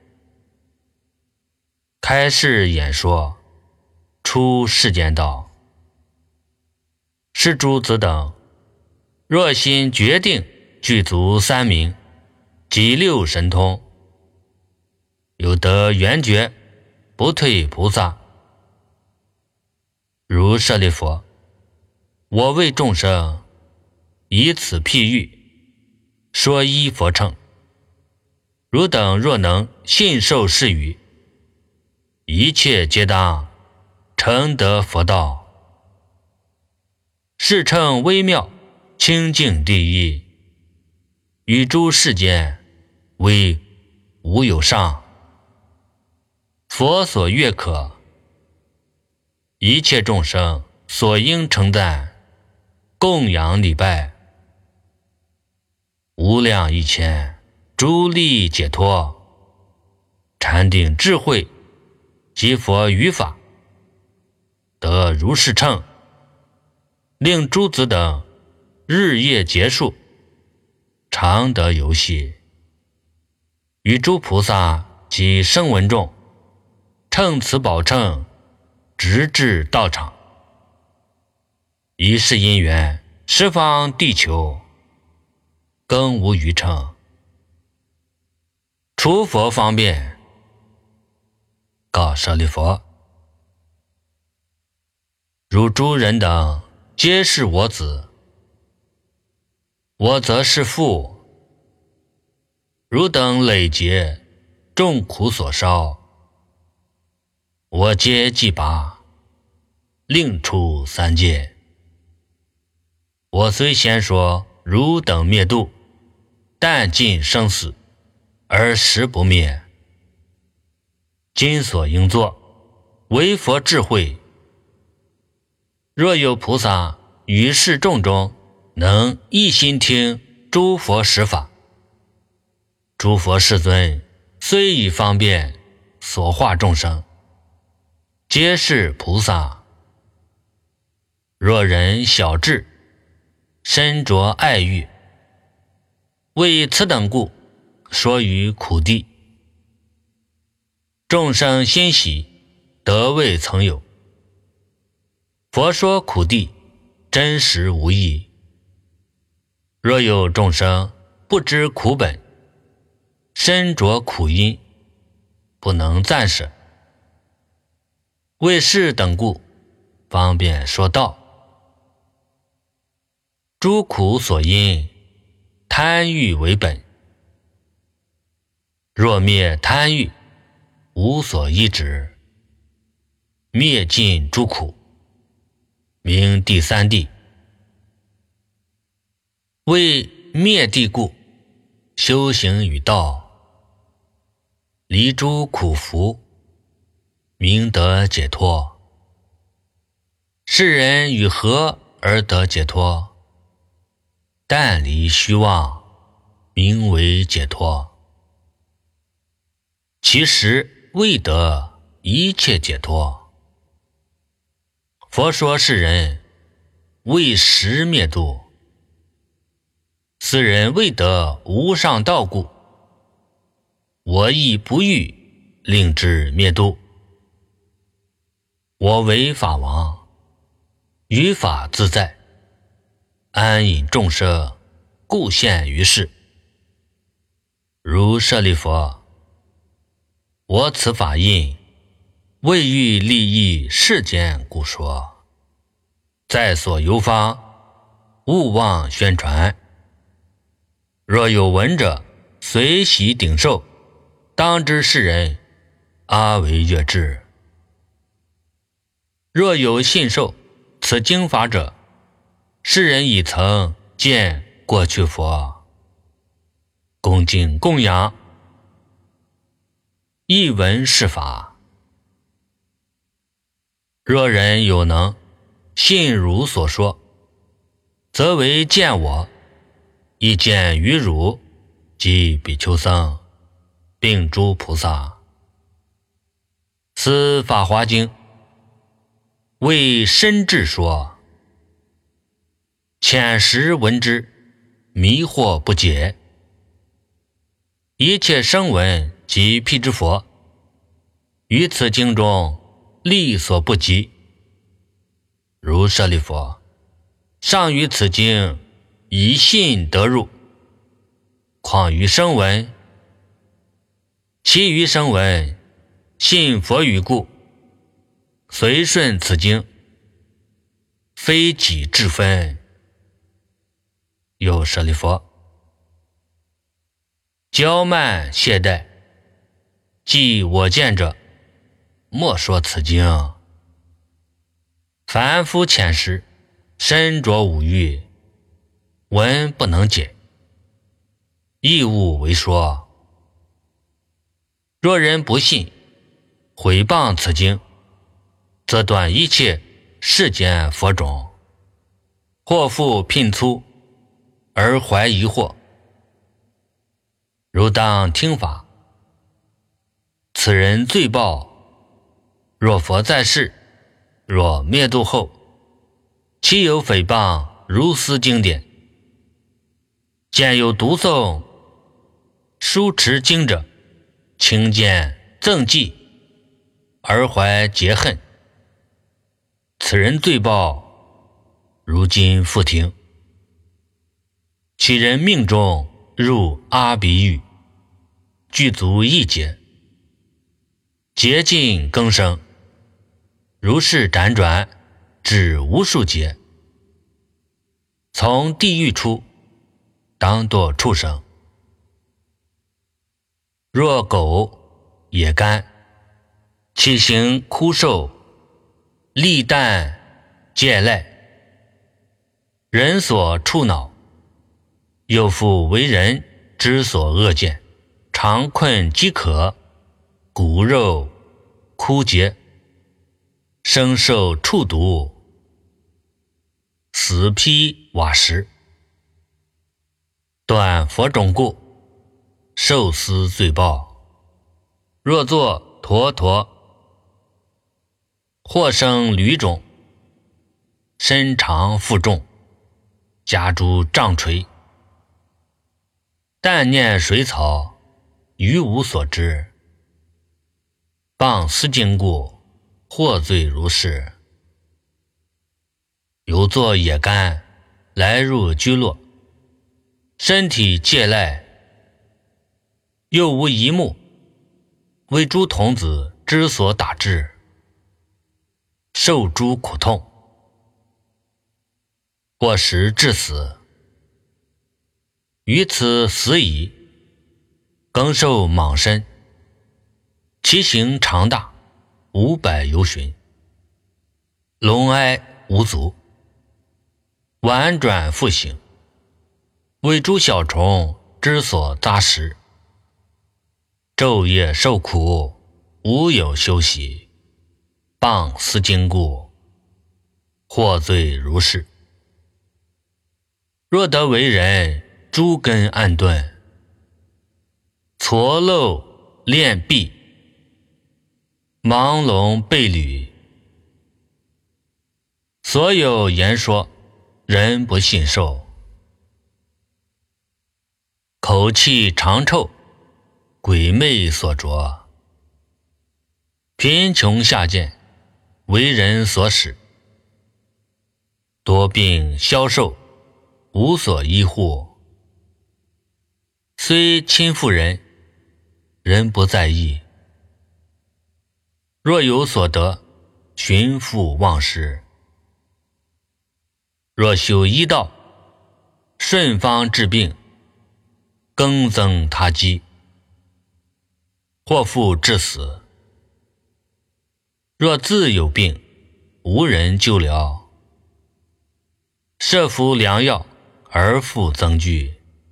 开示演说，出世间道。是诸子等，若心决定具足3明及6神通，有得圆觉，不退菩萨。如舍利弗，我为众生以此譬喻，说一佛乘。汝等若能信受是语，一切皆当成得佛道。是乘微妙，清净第一，与诸世间为无有上，佛所悦可，一切众生所应称赞，供养礼拜，无量一千诸利解脱，禅定智慧及佛语法，得如是乘，令诸子等日夜结束，常得游戏，与诸菩萨及声闻众，乘此宝乘，直至道场。一世因缘，十方地球，更无余乘。除佛方便， 告舍利弗：如诸人等皆是我子，我则是父。汝等累劫众苦所烧，我皆既拔，令出三界。我虽先说汝等灭度，但尽生死，而实不灭。今所应作，为佛智慧。若有菩萨于世众中，能一心听诸佛实法，诸佛世尊虽以方便所化众生，皆是菩萨。若人小智，身着爱欲，为此等故，说于苦地。众生欣喜，得未曾有。佛说苦地，真实无异。若有众生不知苦本，身着苦因，不能暂舍，为是等故，方便说道。诸苦所因，贪欲为本。若灭贪欲，无所依止，灭尽诸苦，名第三地。为灭地故，修行与道，离诸苦福，明得解脱。世人与何而得解脱？但离虚妄，名为解脱。其实未得一切解脱。佛说世人为实灭度，斯人未得无上道故，我亦不欲令之灭度。我为法王，于法自在，安隐众生，故现于世。如舍利弗，我此法印，为欲利益世间故说，在所游方，勿忘宣传。若有闻者，随喜顶受，当知世人阿惟越智。若有信受此经法者，世人已曾见过去佛，恭敬供养，一闻是法。若人有能信汝所说，则为见我，亦见于汝及比丘僧，并诸菩萨。此法华经为深智说，浅识闻之，迷惑不解。一切声闻及辟支佛，于此经中力所不及。如舍利弗，尚于此经以信得入，况于声闻？其余声闻信佛语故，随顺此经，非己智分。又舍利弗，骄慢懈怠，即我见者，莫说此经。凡夫浅识，身着五欲，闻不能解，亦勿为说。若人不信，毁谤此经，则断一切世间佛种，或复聘粗，而怀疑惑。如当听法，此人罪报，若佛在世，若灭度后，其有诽谤如斯经典，见有读诵书持经者，轻见赠记，而怀结恨，此人罪报，如今复听。其人命中入阿鼻狱，具足一劫， 劫尽更生，如是辗转，至无数劫。从地狱出，当作畜生。若狗、野干，其形枯瘦，利啖介赖，人所触恼，又复为人之所恶见，常困饥渴，骨肉枯竭，生受畜毒，死披瓦石，断佛种故，受斯罪报。若作驼驼，或生驴种，身长负重，家诸杖锤，但念水草，于无所知。谤斯经故，获罪如是。有作野干，来入居落，身体介赖，又无一目，为诸童子之所打之，受诸苦痛，或时致死。于此死矣，更受蟒身，其形长大500由旬，龙哀无足，婉转复行，为诸小虫之所杂食，昼夜受苦，无有休息。谤斯经故，获罪如是。若得为人，诸根暗钝，矬漏练臂，盲聋背履，所有言说，人不信受。口气长臭，鬼魅所着，贫穷下贱，为人所使，多病消瘦，无所医护。虽亲附人，人不在意。若有所得，寻复忘失。若修医道，顺方治病，更增他疾，或复致死。若自有病，无人救疗，设服良药，而复增剧。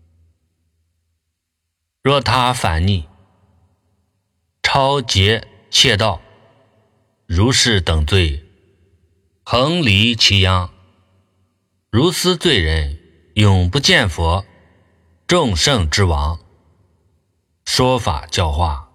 若他反逆，抄劫窃盗，如是等罪，横离其殃。如斯罪人，永不见佛，众圣之王，说法教化。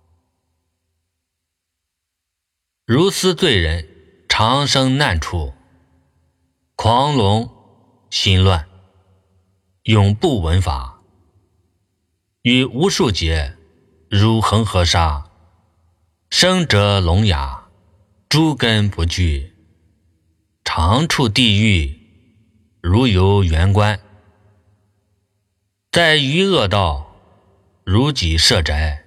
如斯罪人，常生难处，狂聋心乱，永不闻法，于无数劫，如恒河沙，生者聋哑，诸根不具，常处地狱，如游园观，在于恶道，如己舍宅。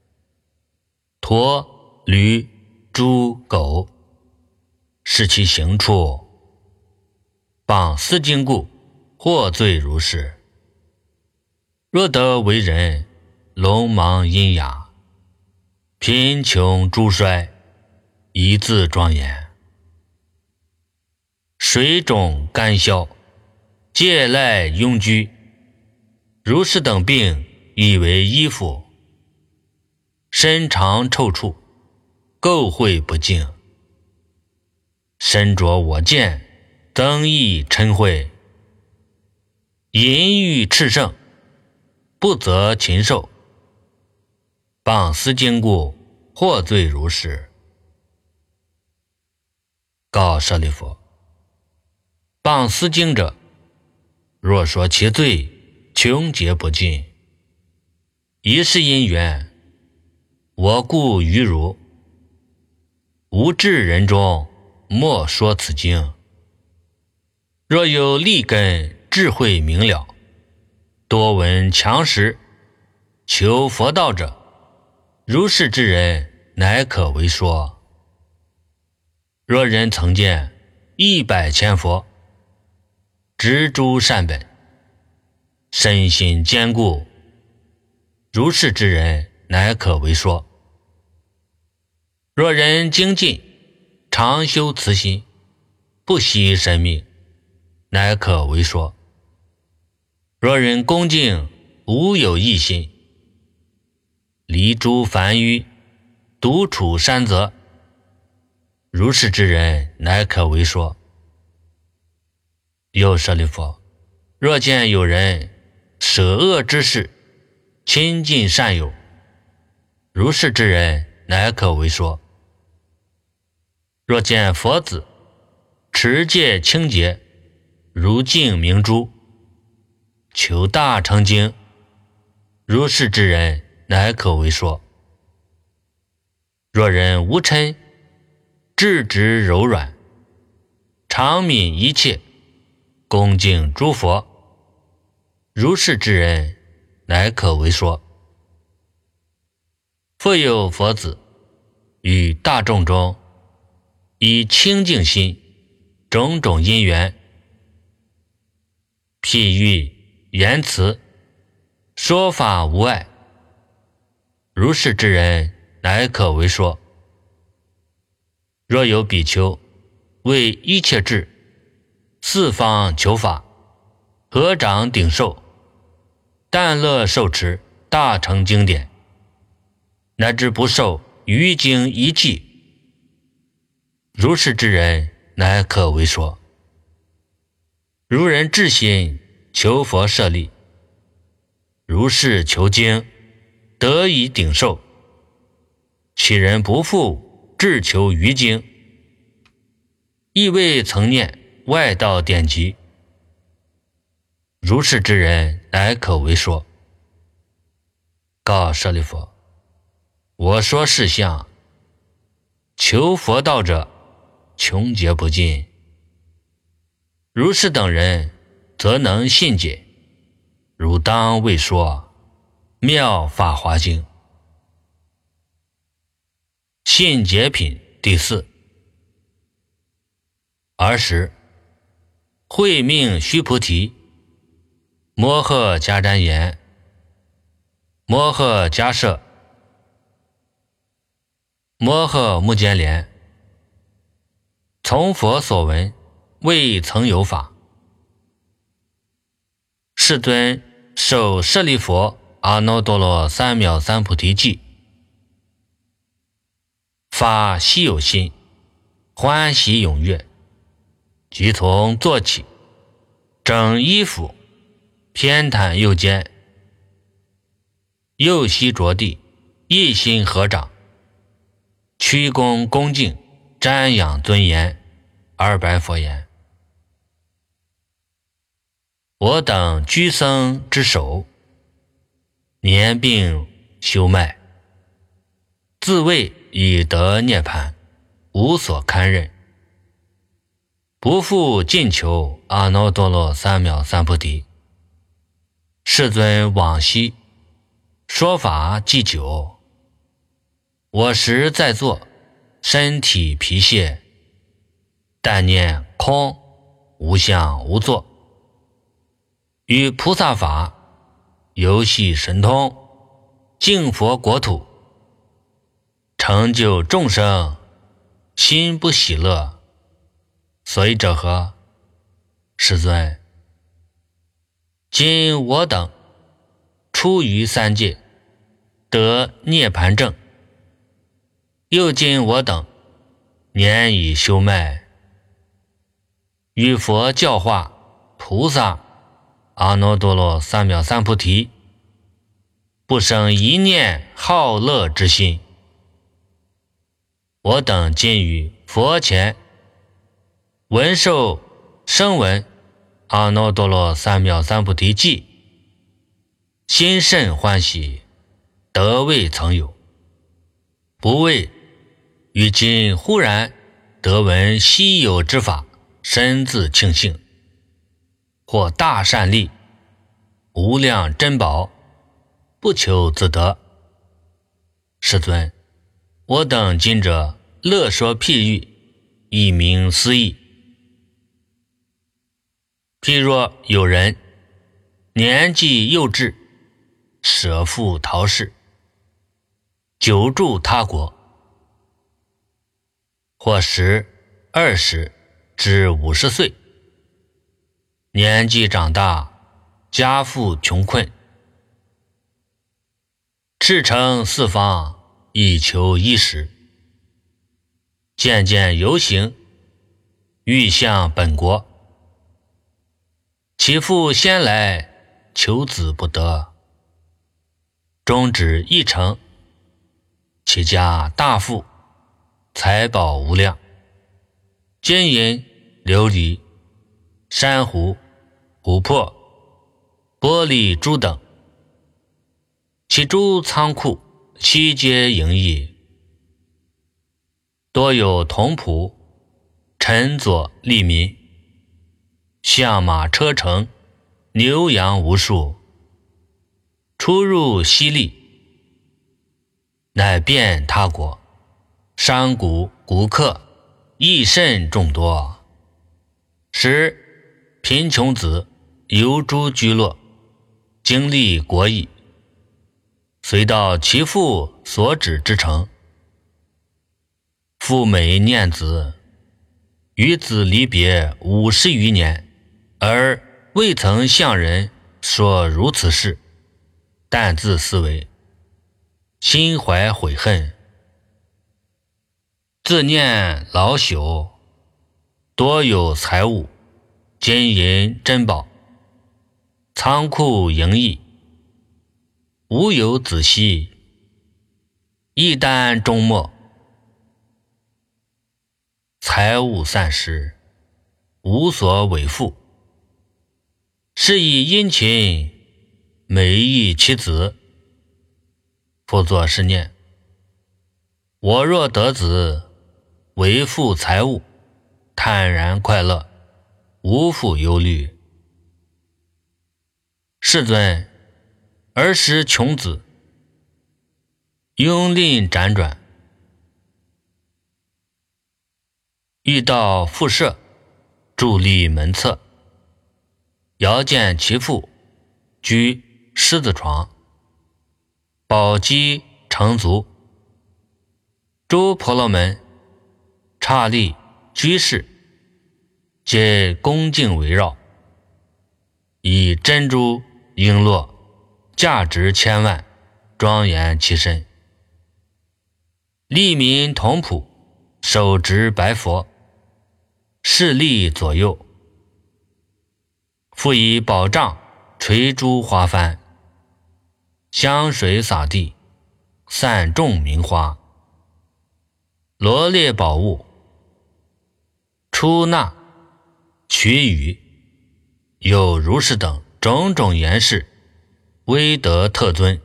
驼、驴、猪、狗，是其行处。谤斯经故，获罪如是。若得为人，聋盲喑哑，贫穷诸衰，一字庄严，水肿干消，介赖壅居，如是等病，以为衣服，身长臭处，垢秽不净，身着我见，增益嗔恚，淫欲炽盛，不择禽兽。谤斯经故，获罪如是。告舍利弗，谤斯经者，若说其罪，穷劫不尽。一是因缘，我故于汝，无智人中，莫说此经。若有利根智慧明了，多闻强识，求佛道者，如是之人， 乃可为说。若人曾见100千佛，知诸善本，身心坚固，如是之人，乃可为说。若人精进，常修慈心，不惜生命，乃可为说。若人恭敬，无有异心，离诸凡欲，独处山泽，如是之人，乃可为说。又舍利弗，若见有人舍恶之事，亲近善友，如是之人，乃可为说。若见佛子持戒清洁，如镜明珠，求大成经，如是之人，乃可为说。若人无嗔，质直柔软，常悯一切，恭敬诸佛，如是之人，乃可为说。复有佛子于大众中，以清净心，种种因缘，譬喻言辞，说法无碍，如是之人，乃可为说。若有比丘为一切智，四方求法，合掌顶受，但乐受持大乘经典，乃至不受余经一记，如是之人，乃可为说。如人至心求佛舍利，如是求经，得以顶受，其人不复至求余经，亦未曾念外道典籍，如是之人，乃可为说。告舍利弗，我说是相，求佛道者穷劫不尽，如是等人，则能信解，汝当为说妙法华经。信解品第4。尔时，会命须菩提，摩诃迦旃延，摩诃迦摄，摩诃目犍连，从佛所闻，未曾有法。世尊受舍利弗阿耨多罗三藐三菩提记，发希有心，欢喜踊跃，即从坐起，整衣服，偏袒右肩，右膝着地，一心合掌，屈躬恭敬，瞻仰尊严，而白佛言：我等居僧之首，年病休脉，自谓已得涅槃，无所堪任，不复尽求阿耨多罗三藐三菩提。世尊往昔说法既久，我时在座，身体疲懈，但念空无相无作，于菩萨法游戏神通，净佛国土，成就众生，心不喜乐，所以者何？世尊，今我等出于三界，得涅槃证，又今我等年已休脉，与佛教化菩萨阿耨多罗三藐三菩提，不生一念好乐之心。我等今于佛前闻受声闻阿耨多罗三藐三菩提记，心甚欢喜，得未曾有。不为于今忽然得闻稀有之法，深自庆幸，或大善利，无量珍宝，不求自得。世尊， 我等今者乐说譬喻，以明思义。譬若有人年纪幼稚，舍父逃世，久住他国，或10、20至50岁，年纪长大，家父穷困，驰骋四方，以求衣食，渐渐游行，欲向本国。其父先来，求子不得，终止一城，其家大富，财宝无量，金银琉璃、珊瑚、琥珀、玻璃珠等，其诸仓库悉皆盈溢，多有童仆、臣佐吏民，象马车乘，牛羊无数，出入犀利，乃遍他国，商贾古客益甚众多，使贫穷子游诸居落，经历国邑，遂到其父所指之城。父美念子，与子离别50余年，而未曾向人说如此事，但自思维，心怀悔恨，自念老朽，多有财物，金银珍宝，仓库盈溢，无有子息，一旦终没，财物散失，无所委负，是以殷勤，美意其子。复作是念：我若得子，为负财物，坦然快乐，无复忧虑。世尊，儿时穷子，拥吝辗转，遇到父舍，伫立门侧，遥见其父居狮子床，宝鸡成足，诸婆罗门、刹利、居士皆恭敬围绕，以珍珠璎珞价值千万，庄严其身。利民童仆手执白佛，侍立左右，复以宝杖垂诸花幡，香水洒地，散众名花，罗列宝物，出纳取予，有如是等种种言饰，威德特尊。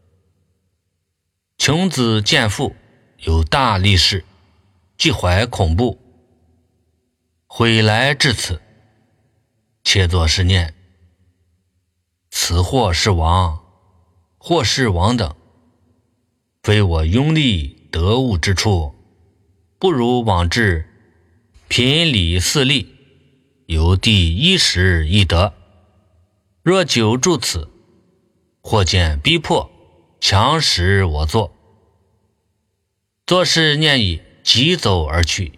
穷子见父有大力士，既怀恐怖，悔来至此，且作是念：此或是王，或是王等，非我拥立得物之处，不如往至贫礼四利，由第一时易得。若久住此，或见逼迫，强使我作。作是念已，急走而去。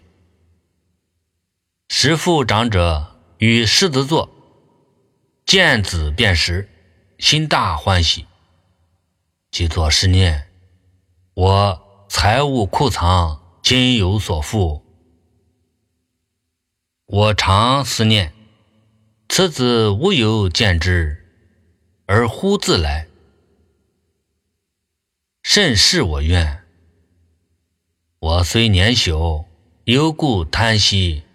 时父长者与狮子座，见子便食，心大欢喜，即作是念：我财物库藏，今有所负。我常思念，此子无有见之，而忽自来，甚是我愿。我虽年朽，犹故贪惜，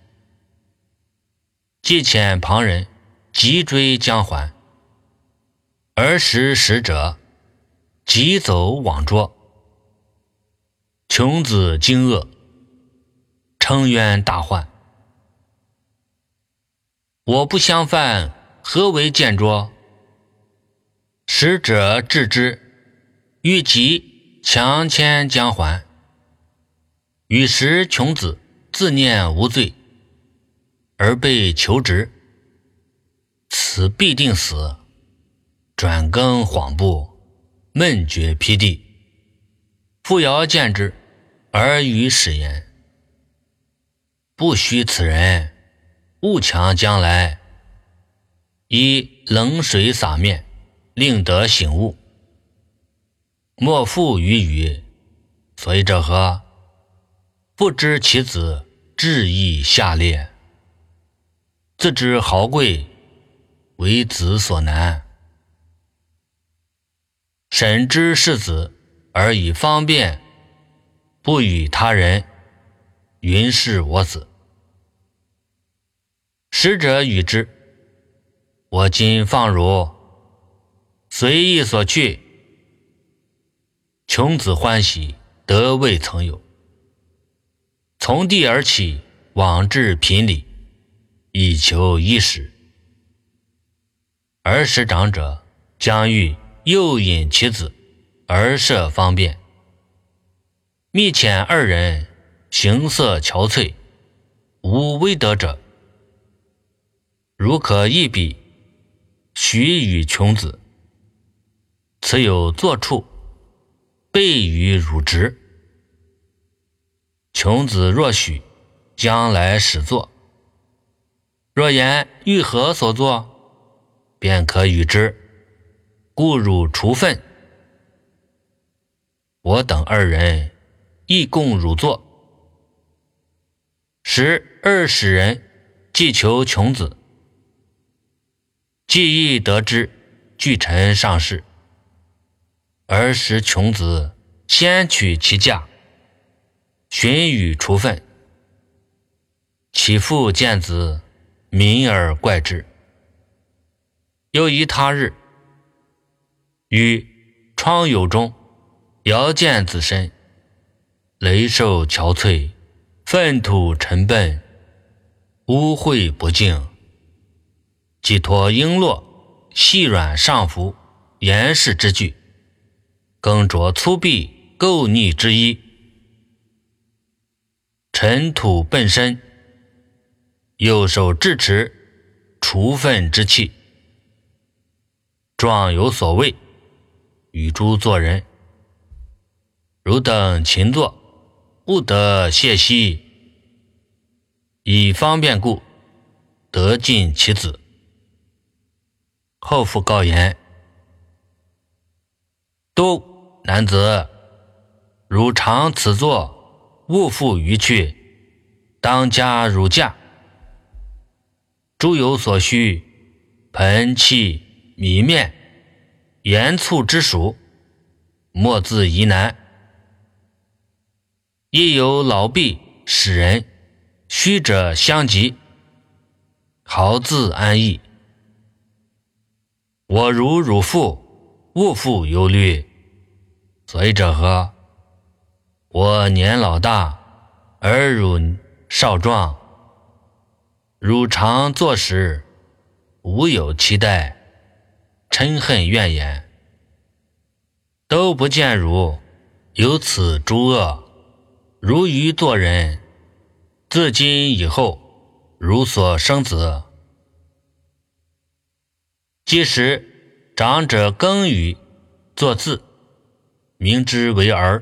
既遣旁人急追将还，儿时使者急走往捉。穷子惊愕，称冤大患。我不相犯，何为见捉？使者置之，欲急强牵将还， 于是穷子自念无罪，而被求职，此必定死。转更恍怖，闷绝披地。父尧见之，而与使言：不须此人，勿强将来。以冷水洒面，令得醒悟。莫复于语，随者何？不知其子志意下劣，自知豪贵，为子所难。审之世子，而以方便，不与他人，云是我子。使者与之：我今放汝，随意所去。穷子欢喜，得未曾有。从地而起，往至贫里，以求衣食。儿时长者将欲诱引其子，而设方便。密遣二人，形色憔悴，无微德者。如可一笔，许与穷子。此有坐处，备于汝职。穷子若许，将来始作。若言欲何所作，便可与之，故汝除分。我等二人亦共汝作。时二使人既求穷子，既亦得知，具臣上事。而时穷子先取其驾，寻与除分。其父见子，民而怪之。又宜他日，于窗牖中遥见子身，雷瘦憔悴，粪土沉笨，污秽不净，寄托璎珞，细软上服，严饰之具，更着粗鄙垢腻之衣，尘土奔身，右手制持除粪之器，状有所谓，与诸作人。汝等勤作，不得懈息，以方便故，得尽其子。后复告言：都男子，汝常此作，勿复于去，当加汝驾。诸有所需，盆器米面盐醋之属，莫自疑难。亦有老婢使人，须者相及，好自安逸。我如汝父，勿复忧虑。随者何？我年老大，而汝少壮，汝常作时，无有期待，嗔恨怨言，都不见汝有此诸恶。如于做人，自今以后，汝所生子，即时长者耕耘，作字，名之为儿。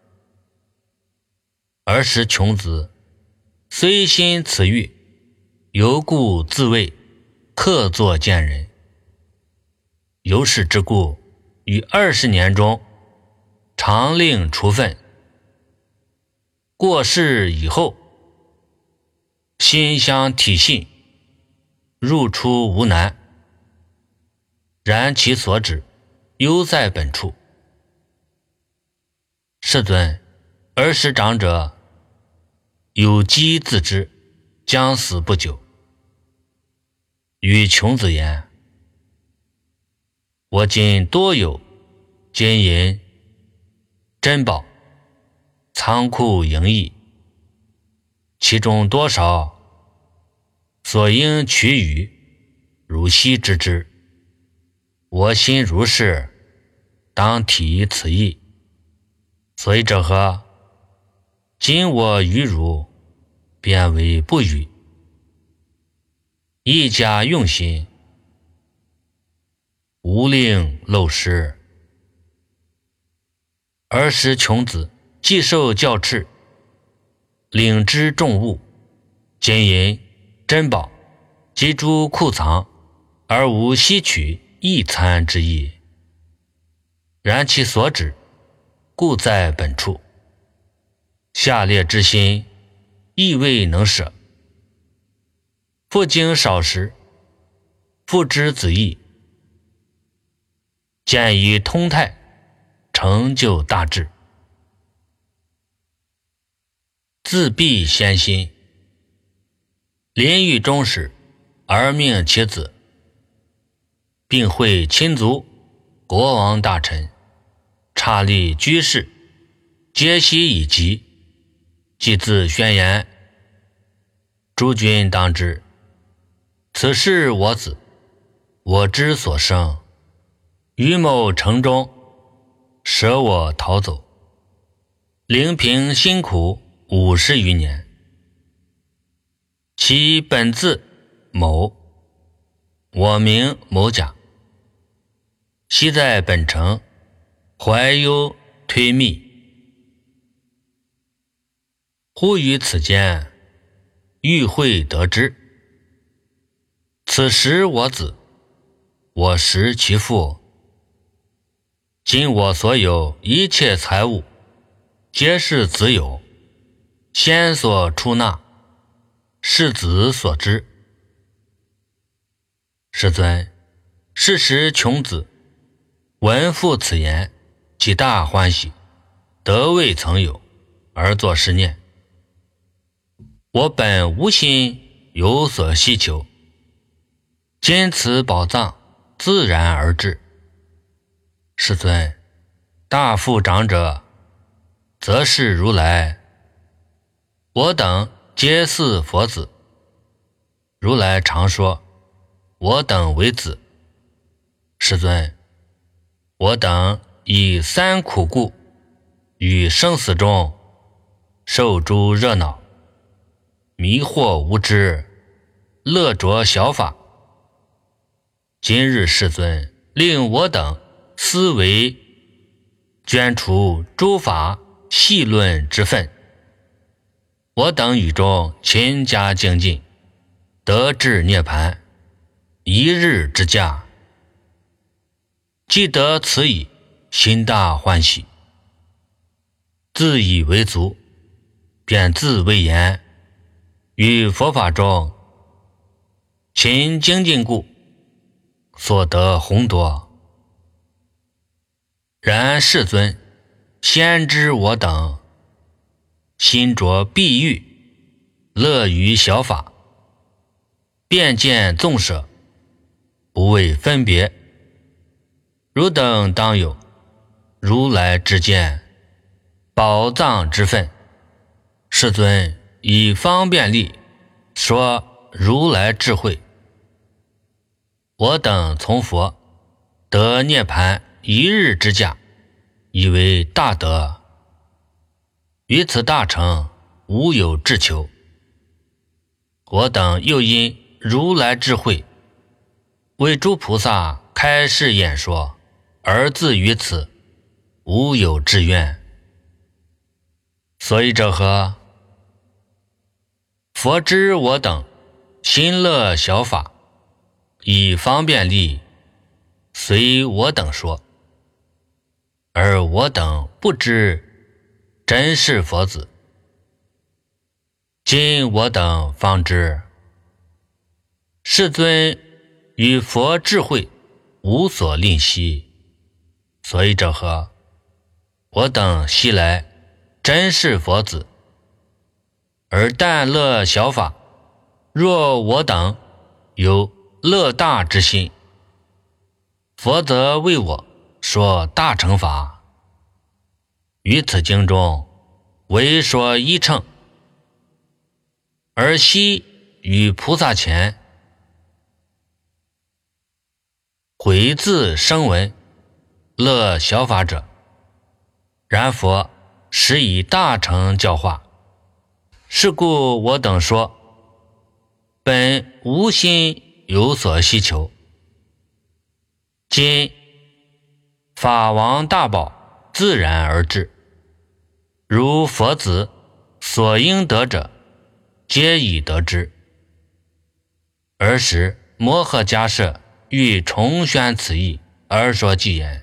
儿时穷子，虽心此欲，犹故自谓客作见人。由是之故，于20年中，常令除分。过世以后，心相体信，入出无难。然其所指，犹在本处。世尊，儿时长者有机自知，将死不久。与穷子言：我今多有金银珍宝，仓库盈溢，其中多少，所应取予，汝悉知之。我心如是，当体此意。随者何？ 今我与汝便为不语，一家用心，无令漏失。儿时穷子既受教敕，领之重物，金银珍宝及诸库藏，而无吸取一餐之意。然其所指，故在本处。下列之心，亦未能舍。复经少时，复知子意，见以通泰，成就大志。自闭先心，临狱终时，而命其子，并会亲族、国王大臣、刹利居士，皆悉以及，即自宣言：诸君当知，此是我子，我之所生，于某城中，舍我逃走，灵平辛苦50余年。其本字某，我名某甲，昔在本城怀忧推密，忽于此间遇会得知，此时我子，我识其父。今我所有一切财物，皆是子有，先所出纳，是子所知。世尊，是时穷子闻父此言，即大欢喜，得未曾有，而作是念：我本无心有所希求，今此宝藏自然而至。世尊，大富长者，则是如来。我等皆似佛子。如来常说，我等为子。世尊，我等以三苦故，于生死中受诸热恼，迷惑无知，乐着小法。今日世尊令我等思维捐除诸法细论之分，我等语中勤加精进，得至涅槃，一日之价。既得此已，心大欢喜，自以为足，便自谓言：于佛法中勤精进故，所得宏多。然世尊先知我等心着碧玉，乐于小法，便见纵舍，不为分别。汝等当有如来之见，宝藏之分。世尊以方便力说如来智慧，我等从佛得涅槃一日之价，以为大德。于此大成无有志求。我等又因如来智慧，为诸菩萨开示演说，而自于此无有志愿。所以者何？佛知我等心乐小法，以方便力随我等说，而我等不知真是佛子。今我等方知，世尊与佛智慧无所吝惜。所以者何？我等昔来真是佛子，而但乐小法。若我等有乐大之心，佛则为我说大乘法。于此经中唯说一乘，而悉于菩萨前回自声闻乐小法者。然佛实以大乘教化， 是故我等说，本无心有所希求，今法王大宝自然而至，如佛子所应得者，皆已得之。尔时摩诃迦叶欲重宣此意而说偈言：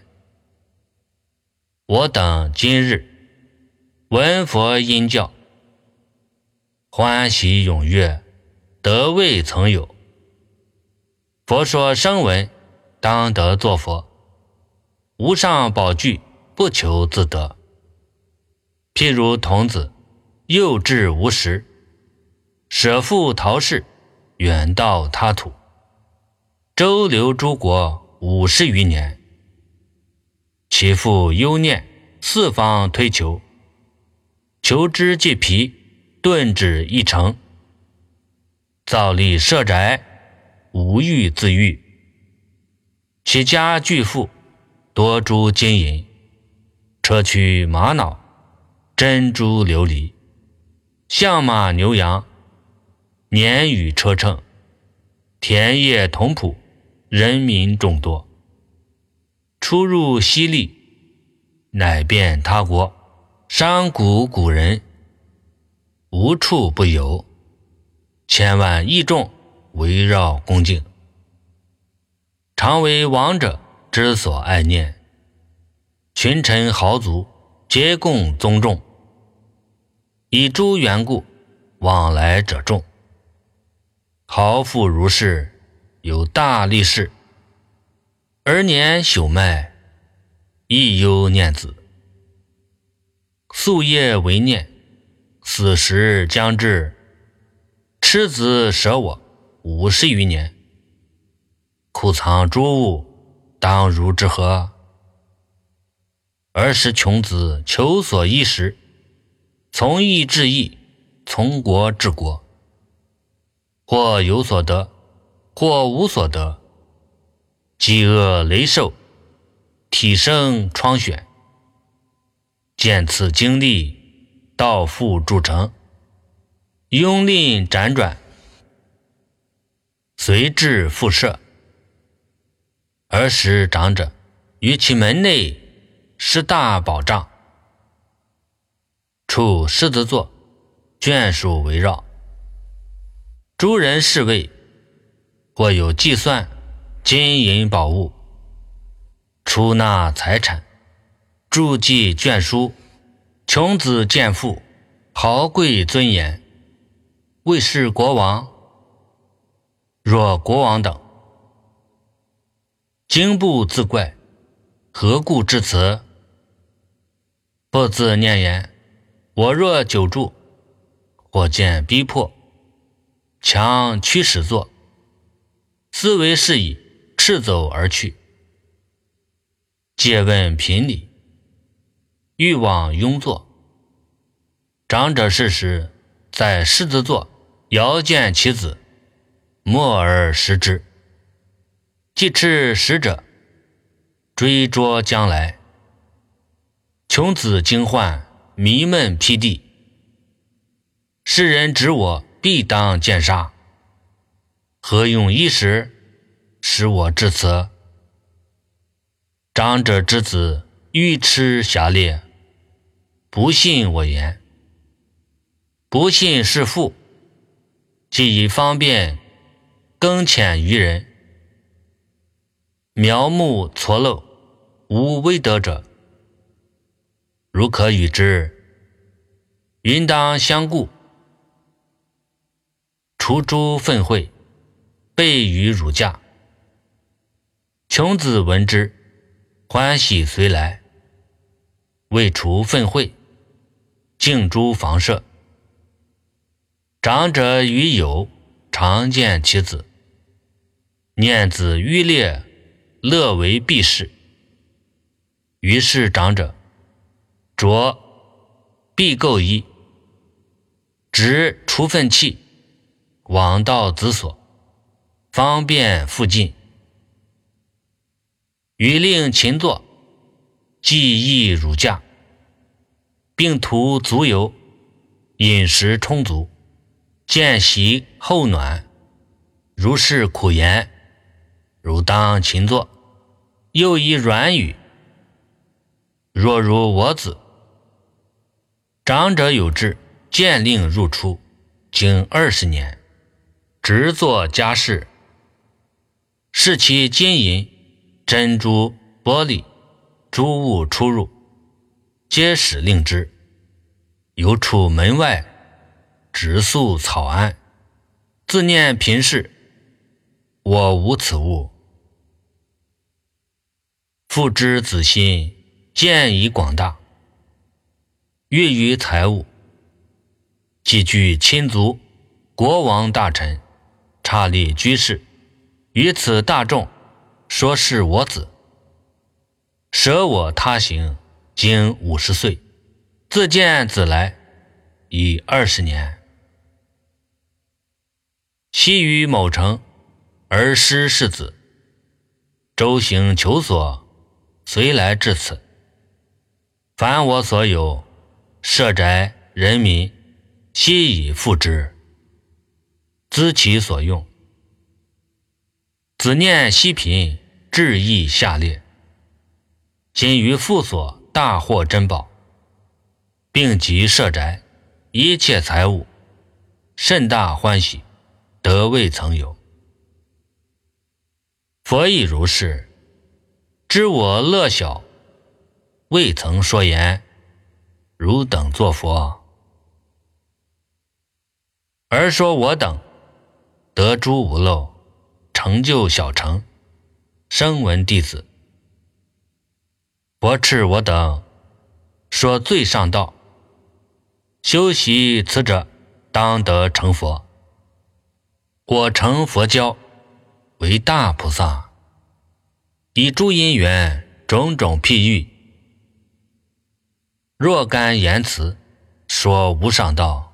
我等今日闻佛音教，欢喜踊跃，得未曾有。佛说声闻当得作佛，无上宝具不求自得。譬如童子幼稚无识，舍父逃世，远到他土，周流诸国50余年，其父忧念，四方推求，求之既疲，顿止一城，造立舍宅，无欲自欲。其家巨富，多诸金银，车驱玛瑙，珍珠琉璃，象马牛羊，年与车乘，田业同仆，人民众多。出入犀利，乃遍他国，商贾古人，无处不有，千万亿众围绕恭敬，常为王者之所爱念，群臣豪族皆共宗重，以诸缘故，往来者众。豪富如是，有大力士，儿年朽迈，亦忧念子，夙夜为念，死时将至，痴子舍我50余年，库藏诸物，当如之何？儿时穷子求所依时，从义至义，从国治国，或有所得，或无所得，饥饿雷兽，体生疮癣，见此经历，道复铸成，庸吝辗转，随至复设。儿时长者于其门内施大宝障，处狮子座，眷属围绕，诸人侍卫，或有计算金银宝物，出纳财产，注记卷书，穷子贱妇，豪贵尊严，为是国王。若国王等惊怖自怪，何故至此？不自念言：我若久住，或见逼迫，强驱使作，思为是矣，赤走而去。借问贫礼，欲往拥坐。长者逝时，在狮子座遥见其子，默而食之。既斥食者，追捉将来。穷子惊唤，迷闷披地。世人指我，必当见杀。何用衣食，使我至此？长者之子愚痴狭劣，不信我言，不信是父，既以方便更遣于人，苗木错漏，无威德者，如可与之，云当相顾，除诸愤恚，备于汝驾。穷子闻之，欢喜随来，为除愤恚，敬诸房舍。长者与友常见其子，念子愚劣，乐为避世。于是长者着必垢衣，执除粪器，往到子所，方便复进。于令勤作，记忆汝驾，并涂足油， 饮食充足，见习后暖，如是苦言，汝当勤作。又以软语，若如我子，长者有志，见令入出，经20年，直做家事，视其金银、珍珠、玻璃、诸物出入，皆使令之。犹出门外，直宿草庵，自念贫事，我无此物。父之子心，见以广大，悦于财物，既居亲族、国王大臣、刹利居士，于此大众，说是我子。舍我他行，经50岁，自见子来，已20年。昔于某城，而师世子，周行求所，随来至此。凡我所有，舍宅人民，悉以付之，资其所用。子念惜贫，志意下列，今于父所大获珍宝，并及舍宅一切财物，甚大欢喜，得未曾有。佛亦如是，知我乐小，未曾说言，汝等作佛。而说我等得诸无漏，成就小乘，声闻弟子。佛敕我等说最上道，修习此者，当得成佛。果成佛教，为大菩萨，以诸因缘种种譬喻，若干言辞，说无上道。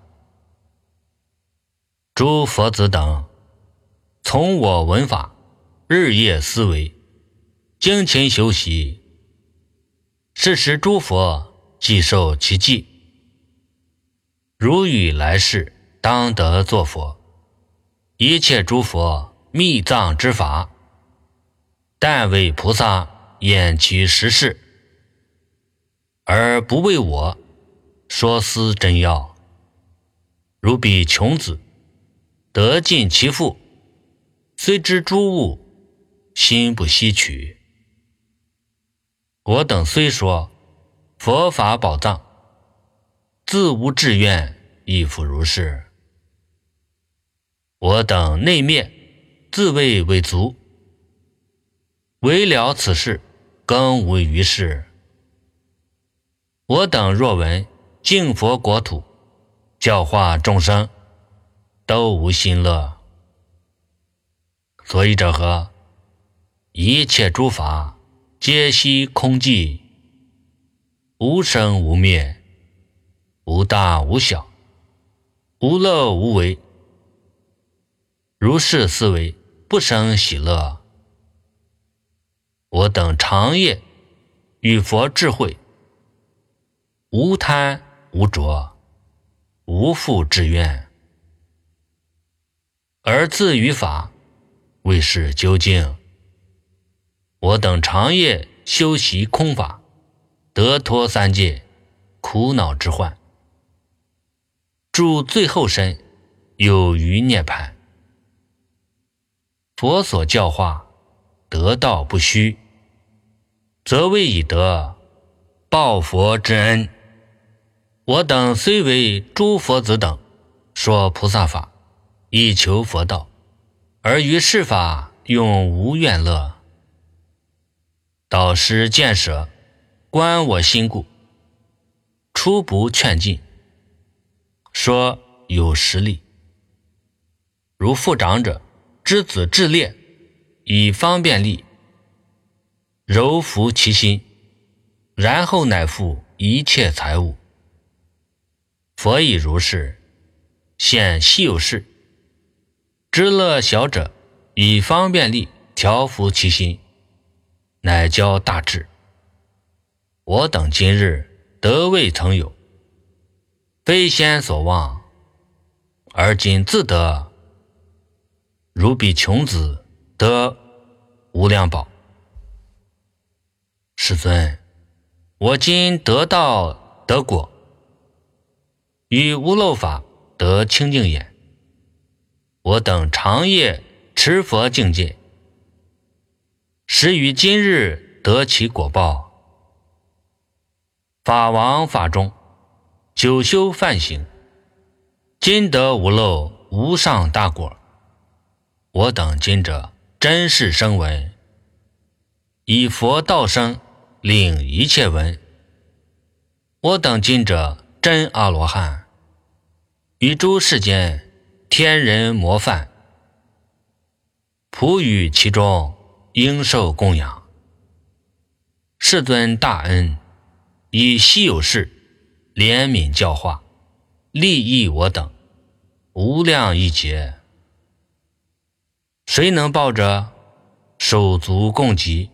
诸佛子等，从我闻法，日夜思维，精勤修习，是时诸佛既受其记，如与来世当得作佛。一切诸佛密藏之法，但为菩萨演其实事，而不为我说思真要。如彼穷子得尽其父，虽知诸物，心不悉取。我等虽说佛法宝藏，自无志愿，亦复如是。我等内灭，自谓为足，为了此事，更无余事。我等若闻净佛国土，教化众生，都无心乐。所以者何？一切诸法，皆悉空寂，无生无灭，无大无小，无乐无为。如是思维，不生喜乐。我等长夜与佛智慧，无贪无着，无复志愿，而自于法，为是究竟。我等长夜修习空法，得脱三界苦恼之患，住最后身，有余涅槃。佛所教化，得道不虚，则为以得报佛之恩。我等虽为诸佛子等，说菩萨法，以求佛道，而于世法用无愿乐。导师见舍，观我心故，初不劝进，说有实力。如父长者之子智烈，以方便力柔服其心，然后乃付一切财物。佛亦如是，现稀有事，知乐小者，以方便力调伏其心，乃教大智。我等今日得未曾有， 非先所望，而今自得，如彼穷子得无量宝。世尊，我今得道得果，于无漏法得清净眼，我等长夜持佛境界，时于今日得其果报。法王法中，久修梵行，今得无漏无上大果。我等今者真实声闻，以佛道声令一切闻。我等今者真阿罗汉，于诸世间天人模范，普于其中应受供养。世尊大恩，以稀有事怜悯教化，利益我等无量亿劫。谁能报者？手足共集，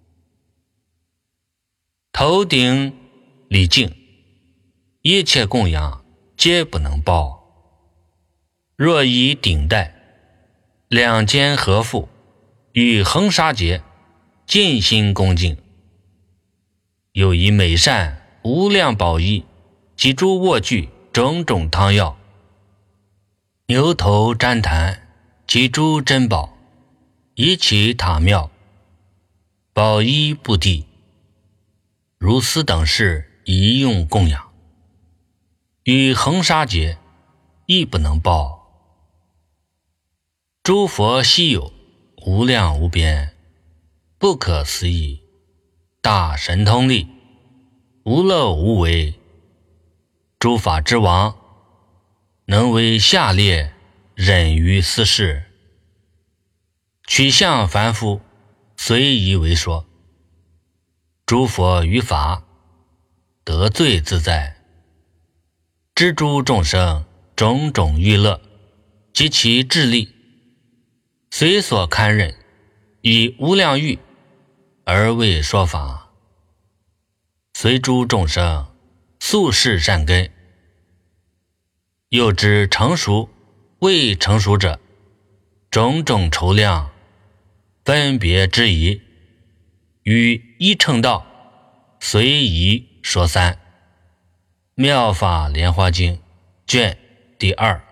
头顶礼敬，一切供养皆不能报。若以顶戴，两肩合腹，与恒沙劫尽心恭敬，又以美善无量宝衣及诸卧具种种汤药，牛头旃檀及诸珍宝，以其塔庙，宝衣布地，如斯等事一用供养，与恒沙劫亦不能报。诸佛稀有无量无边，不可思议，大神通力，无漏无为，诸法之王，能为下列忍于斯事，取向凡夫，随意为说。诸佛于法得罪自在，知诸众生种种欲乐及其智力，随所堪忍，以无量欲而为说法，随诸众生宿世善根，又知成熟未成熟者种种筹量，分别之宜，与一乘道随宜说三。妙法莲华经卷第2。